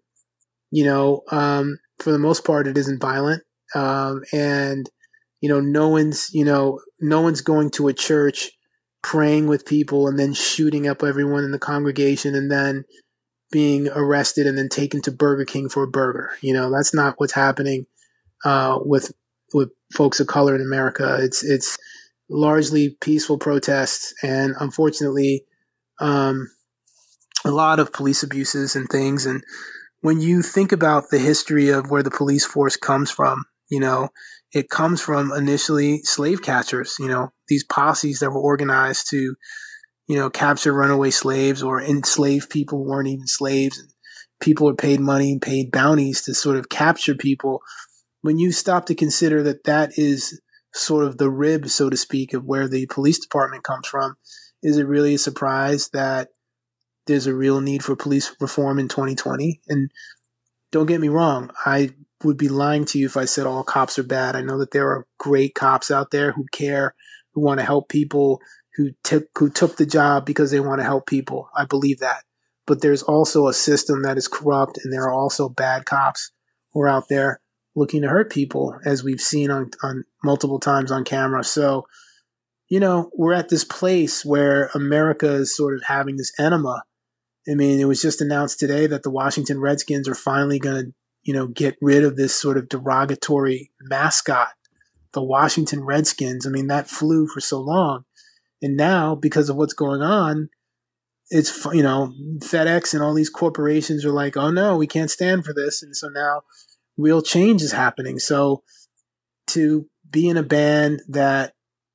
for the most part, it isn't violent. And, no one's going to a church, praying with people, and then shooting up everyone in the congregation, and then being arrested and then taken to Burger King for a burger. That's not what's happening with folks of color in America. It's largely peaceful protests, and unfortunately, a lot of police abuses and things. And when you think about the history of where the police force comes from, it comes from initially slave catchers, these posses that were organized to, capture runaway slaves or enslave people who weren't even slaves. And people are paid money and paid bounties to sort of capture people. When you stop to consider that that is sort of the rib, so to speak, of where the police department comes from, is it really a surprise that there's a real need for police reform in 2020? And don't get me wrong, I would be lying to you if I said all cops are bad. I know that there are great cops out there who care, who want to help people, who took the job because they want to help people. I believe that. But there's also a system that is corrupt, and there are also bad cops who are out there looking to hurt people, as we've seen on multiple times on camera. So, we're at this place where America is sort of having this enema. I mean, it was just announced today that the Washington Redskins are finally going to, get rid of this sort of derogatory mascot, the Washington Redskins. I mean, that flew for so long. And now, because of what's going on, it's, FedEx and all these corporations are like, oh no, we can't stand for this. And so now real change is happening. So to be in a band that,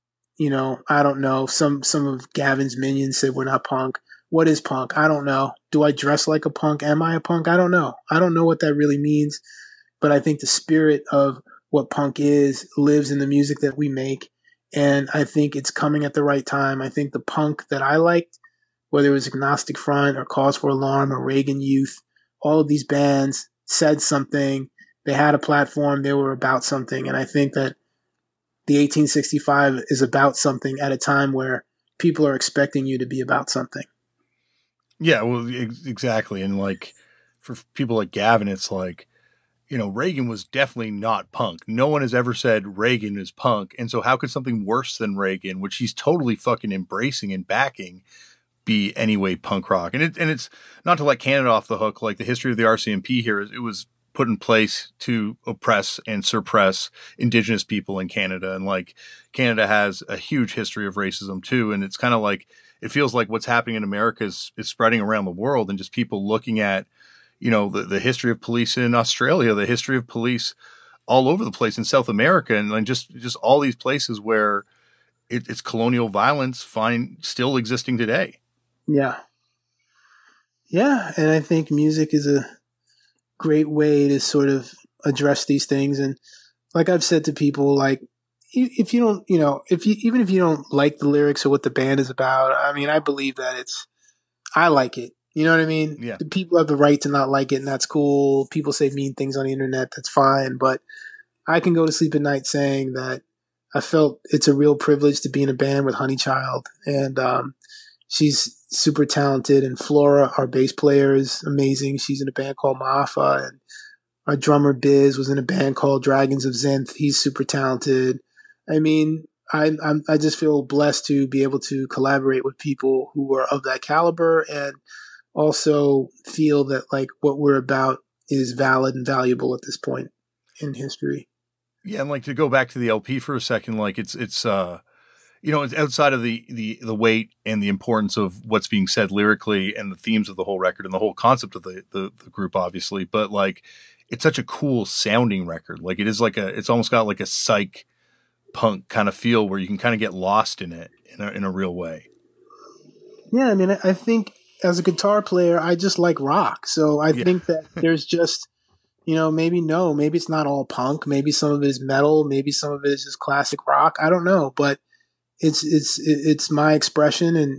I don't know, some of Gavin's minions said we're not punk. What is punk? I don't know. Do I dress like a punk? Am I a punk? I don't know. I don't know what that really means. But I think the spirit of what punk is lives in the music that we make. And I think it's coming at the right time. I think the punk that I liked, whether it was Agnostic Front or Cause for Alarm or Reagan Youth, all of these bands said something. They had a platform. They were about something. And I think that the 1865 is about something at a time where people are expecting you to be about something. Yeah, well, exactly. And like for people like Gavin, it's like, Reagan was definitely not punk. No one has ever said Reagan is punk. And so how could something worse than Reagan, which he's totally fucking embracing and backing, be anyway punk rock? And it's not to let Canada off the hook. Like the history of the RCMP here is it was put in place to oppress and suppress Indigenous people in Canada. And like Canada has a huge history of racism too. And it's kind of like, it feels like what's happening in America is spreading around the world, and just people looking at, the history of police in Australia, the history of police all over the place in South America. And just all these places where it's colonial violence still existing today. Yeah. Yeah. And I think music is a great way to sort of address these things. And like I've said to people, like, if you don't, even if you don't like the lyrics or what the band is about, I mean, I believe that I like it. You know what I mean? Yeah. The people have the right to not like it, and that's cool. People say mean things on the internet. That's fine. But I can go to sleep at night saying that I felt it's a real privilege to be in a band with Honeychild. And she's super talented. And Flora, our bass player, is amazing. She's in a band called Maafa. And Our drummer Biz was in a band called Dragons of Zenth. He's super talented. I mean, I just feel blessed to be able to collaborate with people who are of that caliber, and also feel that like what we're about is valid and valuable at this point in history. Yeah, and like to go back to the LP for a second, like it's it's outside of the weight and the importance of what's being said lyrically and the themes of the whole record and the whole concept of the group, obviously, but like it's such a cool sounding record. Like it is like it's almost got like a psych punk kind of feel where you can kind of get lost in it in a real way. Yeah, I mean, I think as a guitar player, I just like rock. So I think that there's just, maybe it's not all punk. Maybe some of it is metal. Maybe some of it is just classic rock. I don't know, but it's my expression, and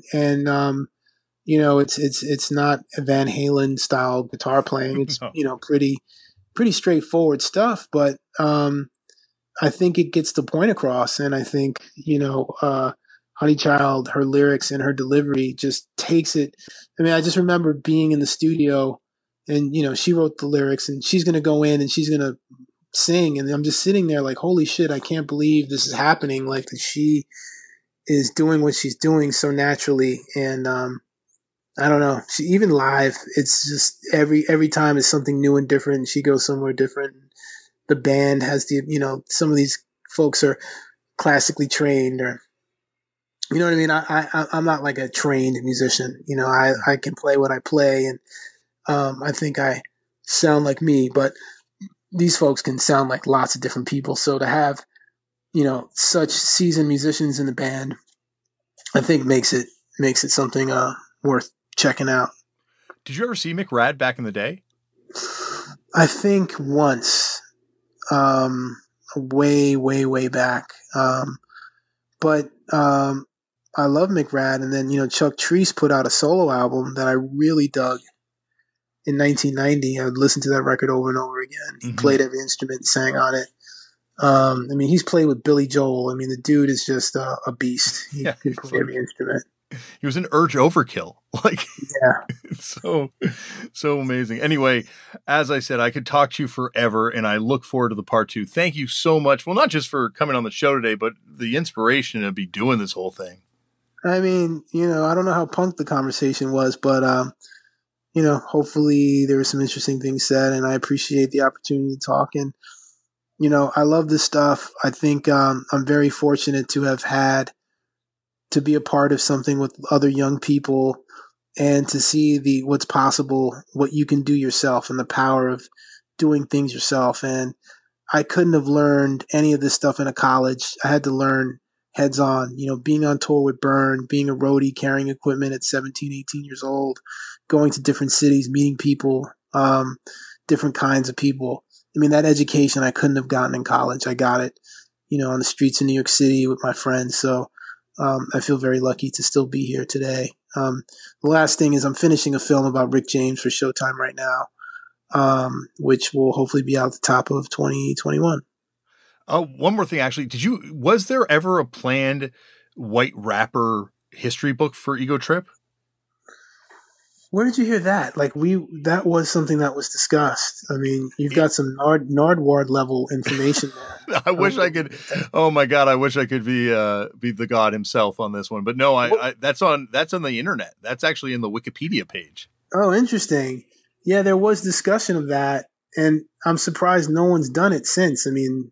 it's not a Van Halen style guitar playing. It's No. pretty straightforward stuff, but I think it gets the point across, and I think Honeychild, her lyrics and her delivery just takes it. I mean, I just remember being in the studio, and she wrote the lyrics, and she's going to go in and she's going to sing, and I'm just sitting there like, holy shit, I can't believe this is happening. Like that she is doing what she's doing so naturally, and I don't know. She even live, it's just every time is something new and different. She goes somewhere different. The band has some of these folks are classically trained, or you know what I mean. I'm not like a trained musician. I can play what I play, and I think I sound like me, but these folks can sound like lots of different people. So to have such seasoned musicians in the band, I think makes it something worth checking out. Did you ever see McRad back in the day? I think once, way back. But I love McRad, and then Chuck Treece put out a solo album that I really dug in 1990. I would listen to that record over and over again. He played every instrument, sang on it. I mean, he's played with Billy Joel. I mean, the dude is just a beast. He can play every instrument. He was an Urge Overkill. Like, yeah, so amazing. Anyway, as I said, I could talk to you forever, and I look forward to the part 2. Thank you so much. Well, not just for coming on the show today, but the inspiration to be doing this whole thing. I mean, I don't know how punk the conversation was, but hopefully there were some interesting things said, and I appreciate the opportunity to talk. And I love this stuff. I think I'm very fortunate to have had to be a part of something with other young people, and to see what's possible, what you can do yourself, and the power of doing things yourself. And I couldn't have learned any of this stuff in a college. I had to learn heads on, being on tour with Burn, being a roadie, carrying equipment at 17, 18 years old, going to different cities, meeting people, different kinds of people. I mean, that education I couldn't have gotten in college. I got it, on the streets of New York City with my friends. So I feel very lucky to still be here today. The last thing is I'm finishing a film about Rick James for Showtime right now, which will hopefully be out the top of 2021. One more thing, actually. Was there ever a planned white rapper history book for Ego Trip? Where did you hear that? Like that was something that was discussed. I mean, you've got some Nardwuar level information there. I wish I could. Oh my God, I wish I could be the god himself on this one. But no, I that's on the internet. That's actually in the Wikipedia page. Oh, interesting. Yeah, there was discussion of that, and I'm surprised no one's done it since. I mean,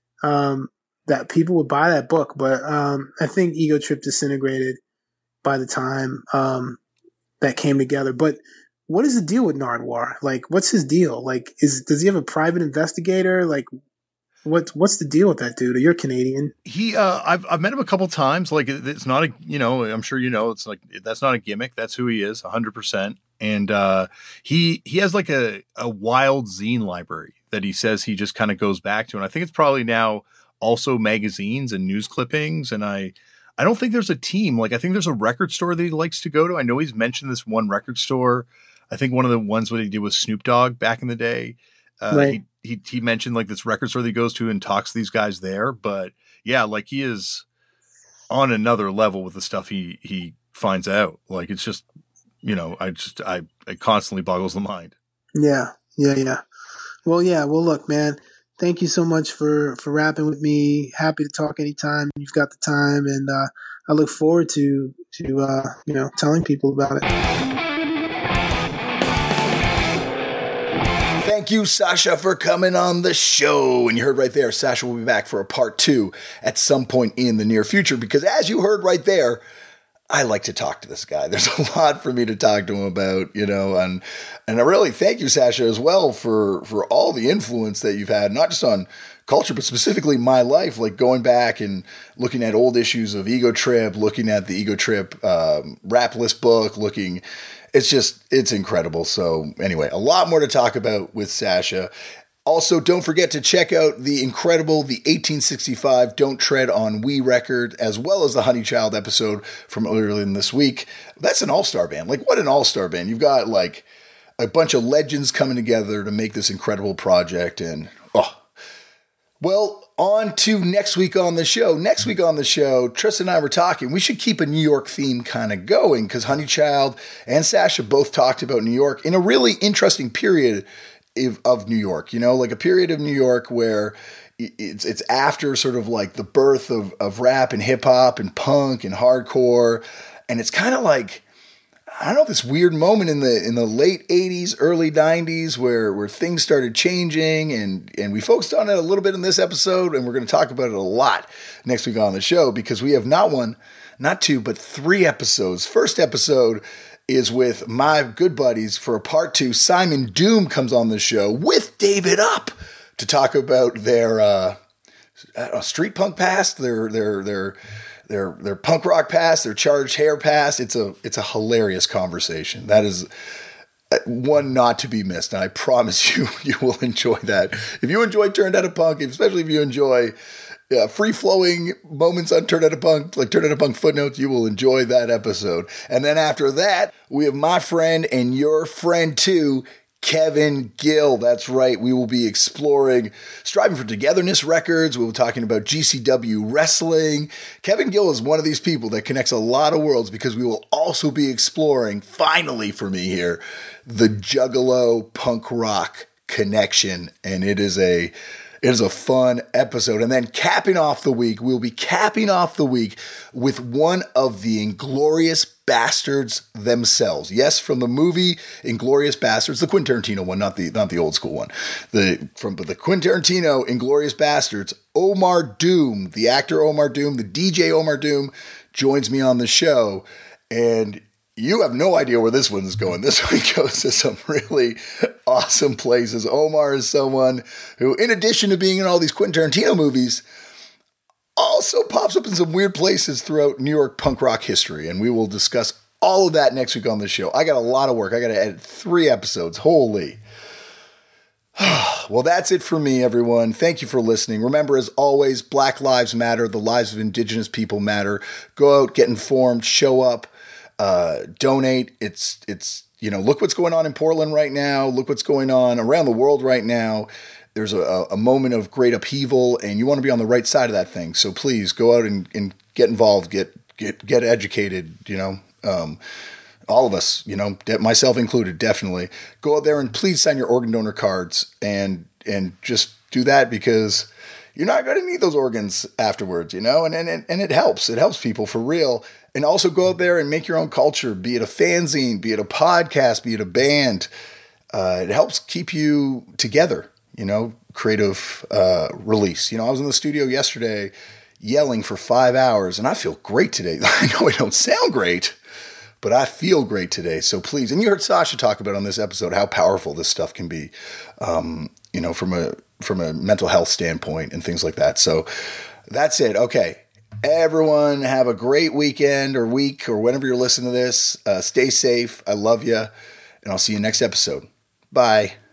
that people would buy that book, but I think Ego Trip disintegrated by the time that came together. But what is the deal with Nardwuar? Like, what's his deal? Like, does he have a private investigator? Like, what's the deal with that dude? You're Canadian. I've met him a couple times. Like, it's not I'm sure it's like, that's not a gimmick. That's who he is, 100%. And he has like a wild zine library that he says he just kind of goes back to. And I think it's probably now also magazines and news clippings. And I don't think there's a team. Like, I think there's a record store that he likes to go to. I know he's mentioned this one record store. I think one of the ones that he did with Snoop Dogg back in the day. Right. He mentioned like this record store that he goes to and talks to these guys there. But yeah, like he is on another level with the stuff he finds out. Like, it's just, it constantly boggles the mind. Yeah. Well, yeah. Well, look, man. Thank you so much for rapping with me. Happy to talk anytime you've got the time, and I look forward to telling people about it. Thank you, Sasha, for coming on the show. And you heard right there, Sasha will be back for a part 2 at some point in the near future, because as you heard right there, I like to talk to this guy. There's a lot for me to talk to him about, and I really thank you, Sasha, as well for all the influence that you've had, not just on culture, but specifically my life, like going back and looking at old issues of Ego Trip, looking at the Ego Trip rap list book, it's incredible. So anyway, a lot more to talk about with Sasha. Also, don't forget to check out the 1865 Don't Tread on We record, as well as the Honeychild episode from earlier in this week. That's an all-star band. Like, what an all-star band. You've got, like, a bunch of legends coming together to make this incredible project. And, well, on to next week on the show. Next week on the show, Tristan and I were talking. We should keep a New York theme kind of going, because Honeychild and Sasha both talked about New York in a really interesting period of New York, like a period of New York where it's after sort of like the birth of rap and hip hop and punk and hardcore. And it's kind of like, I don't know, this weird moment in the late 80s, early 90s where things started changing, and we focused on it a little bit in this episode, and we're going to talk about it a lot next week on the show, because we have not one, not two, but 3 episodes. First episode is with my good buddies for a part 2. Simon Doom comes on the show with David Up to talk about their street punk past, their punk rock past, their charged hair past. It's a hilarious conversation. That is one not to be missed, and I promise you will enjoy that. If you enjoy Turned Out a Punk, especially if you enjoy free-flowing moments on Turned Out a Punk, like Turned Out a Punk footnotes, you will enjoy that episode. And then after that, we have my friend and your friend too, Kevin Gill. That's right. We will be exploring Striving for Togetherness records. We'll be talking about GCW wrestling. Kevin Gill is one of these people that connects a lot of worlds, because we will also be exploring, finally for me here, the Juggalo punk rock connection. And it is a fun episode. And then we'll be capping off the week with one of the Inglourious Bastards themselves. Yes, from the movie Inglourious Bastards, the Quentin Tarantino one, not the old school one. From the Quentin Tarantino Inglourious Bastards, Omar Doom, the actor Omar Doom, the DJ Omar Doom, joins me on the show. And you have no idea where this one's going. This one goes to some really awesome places. Omar is someone who, in addition to being in all these Quentin Tarantino movies, also pops up in some weird places throughout New York punk rock history. And we will discuss all of that next week on the show. I got a lot of work. I got to edit 3 episodes. Holy. Well, that's it for me, everyone. Thank you for listening. Remember, as always, Black Lives Matter. The lives of Indigenous people matter. Go out, get informed, show up. Donate. It's look what's going on in Portland right now. Look what's going on around the world right now. There's a moment of great upheaval, and you want to be on the right side of that thing. So please go out and get involved, get educated, all of us, myself included, definitely go out there and please sign your organ donor cards and just do that, because you're not going to need those organs afterwards, and it helps. It helps people for real. And also go out there and make your own culture, be it a fanzine, be it a podcast, be it a band. It helps keep you together, creative release. I was in the studio yesterday yelling for 5 hours, and I feel great today. I know I don't sound great, but I feel great today. So please, and you heard Sasha talk about on this episode how powerful this stuff can be, from a mental health standpoint and things like that. So that's it. Okay. Everyone have a great weekend or week or whenever you're listening to this. Stay safe. I love you. And I'll see you next episode. Bye.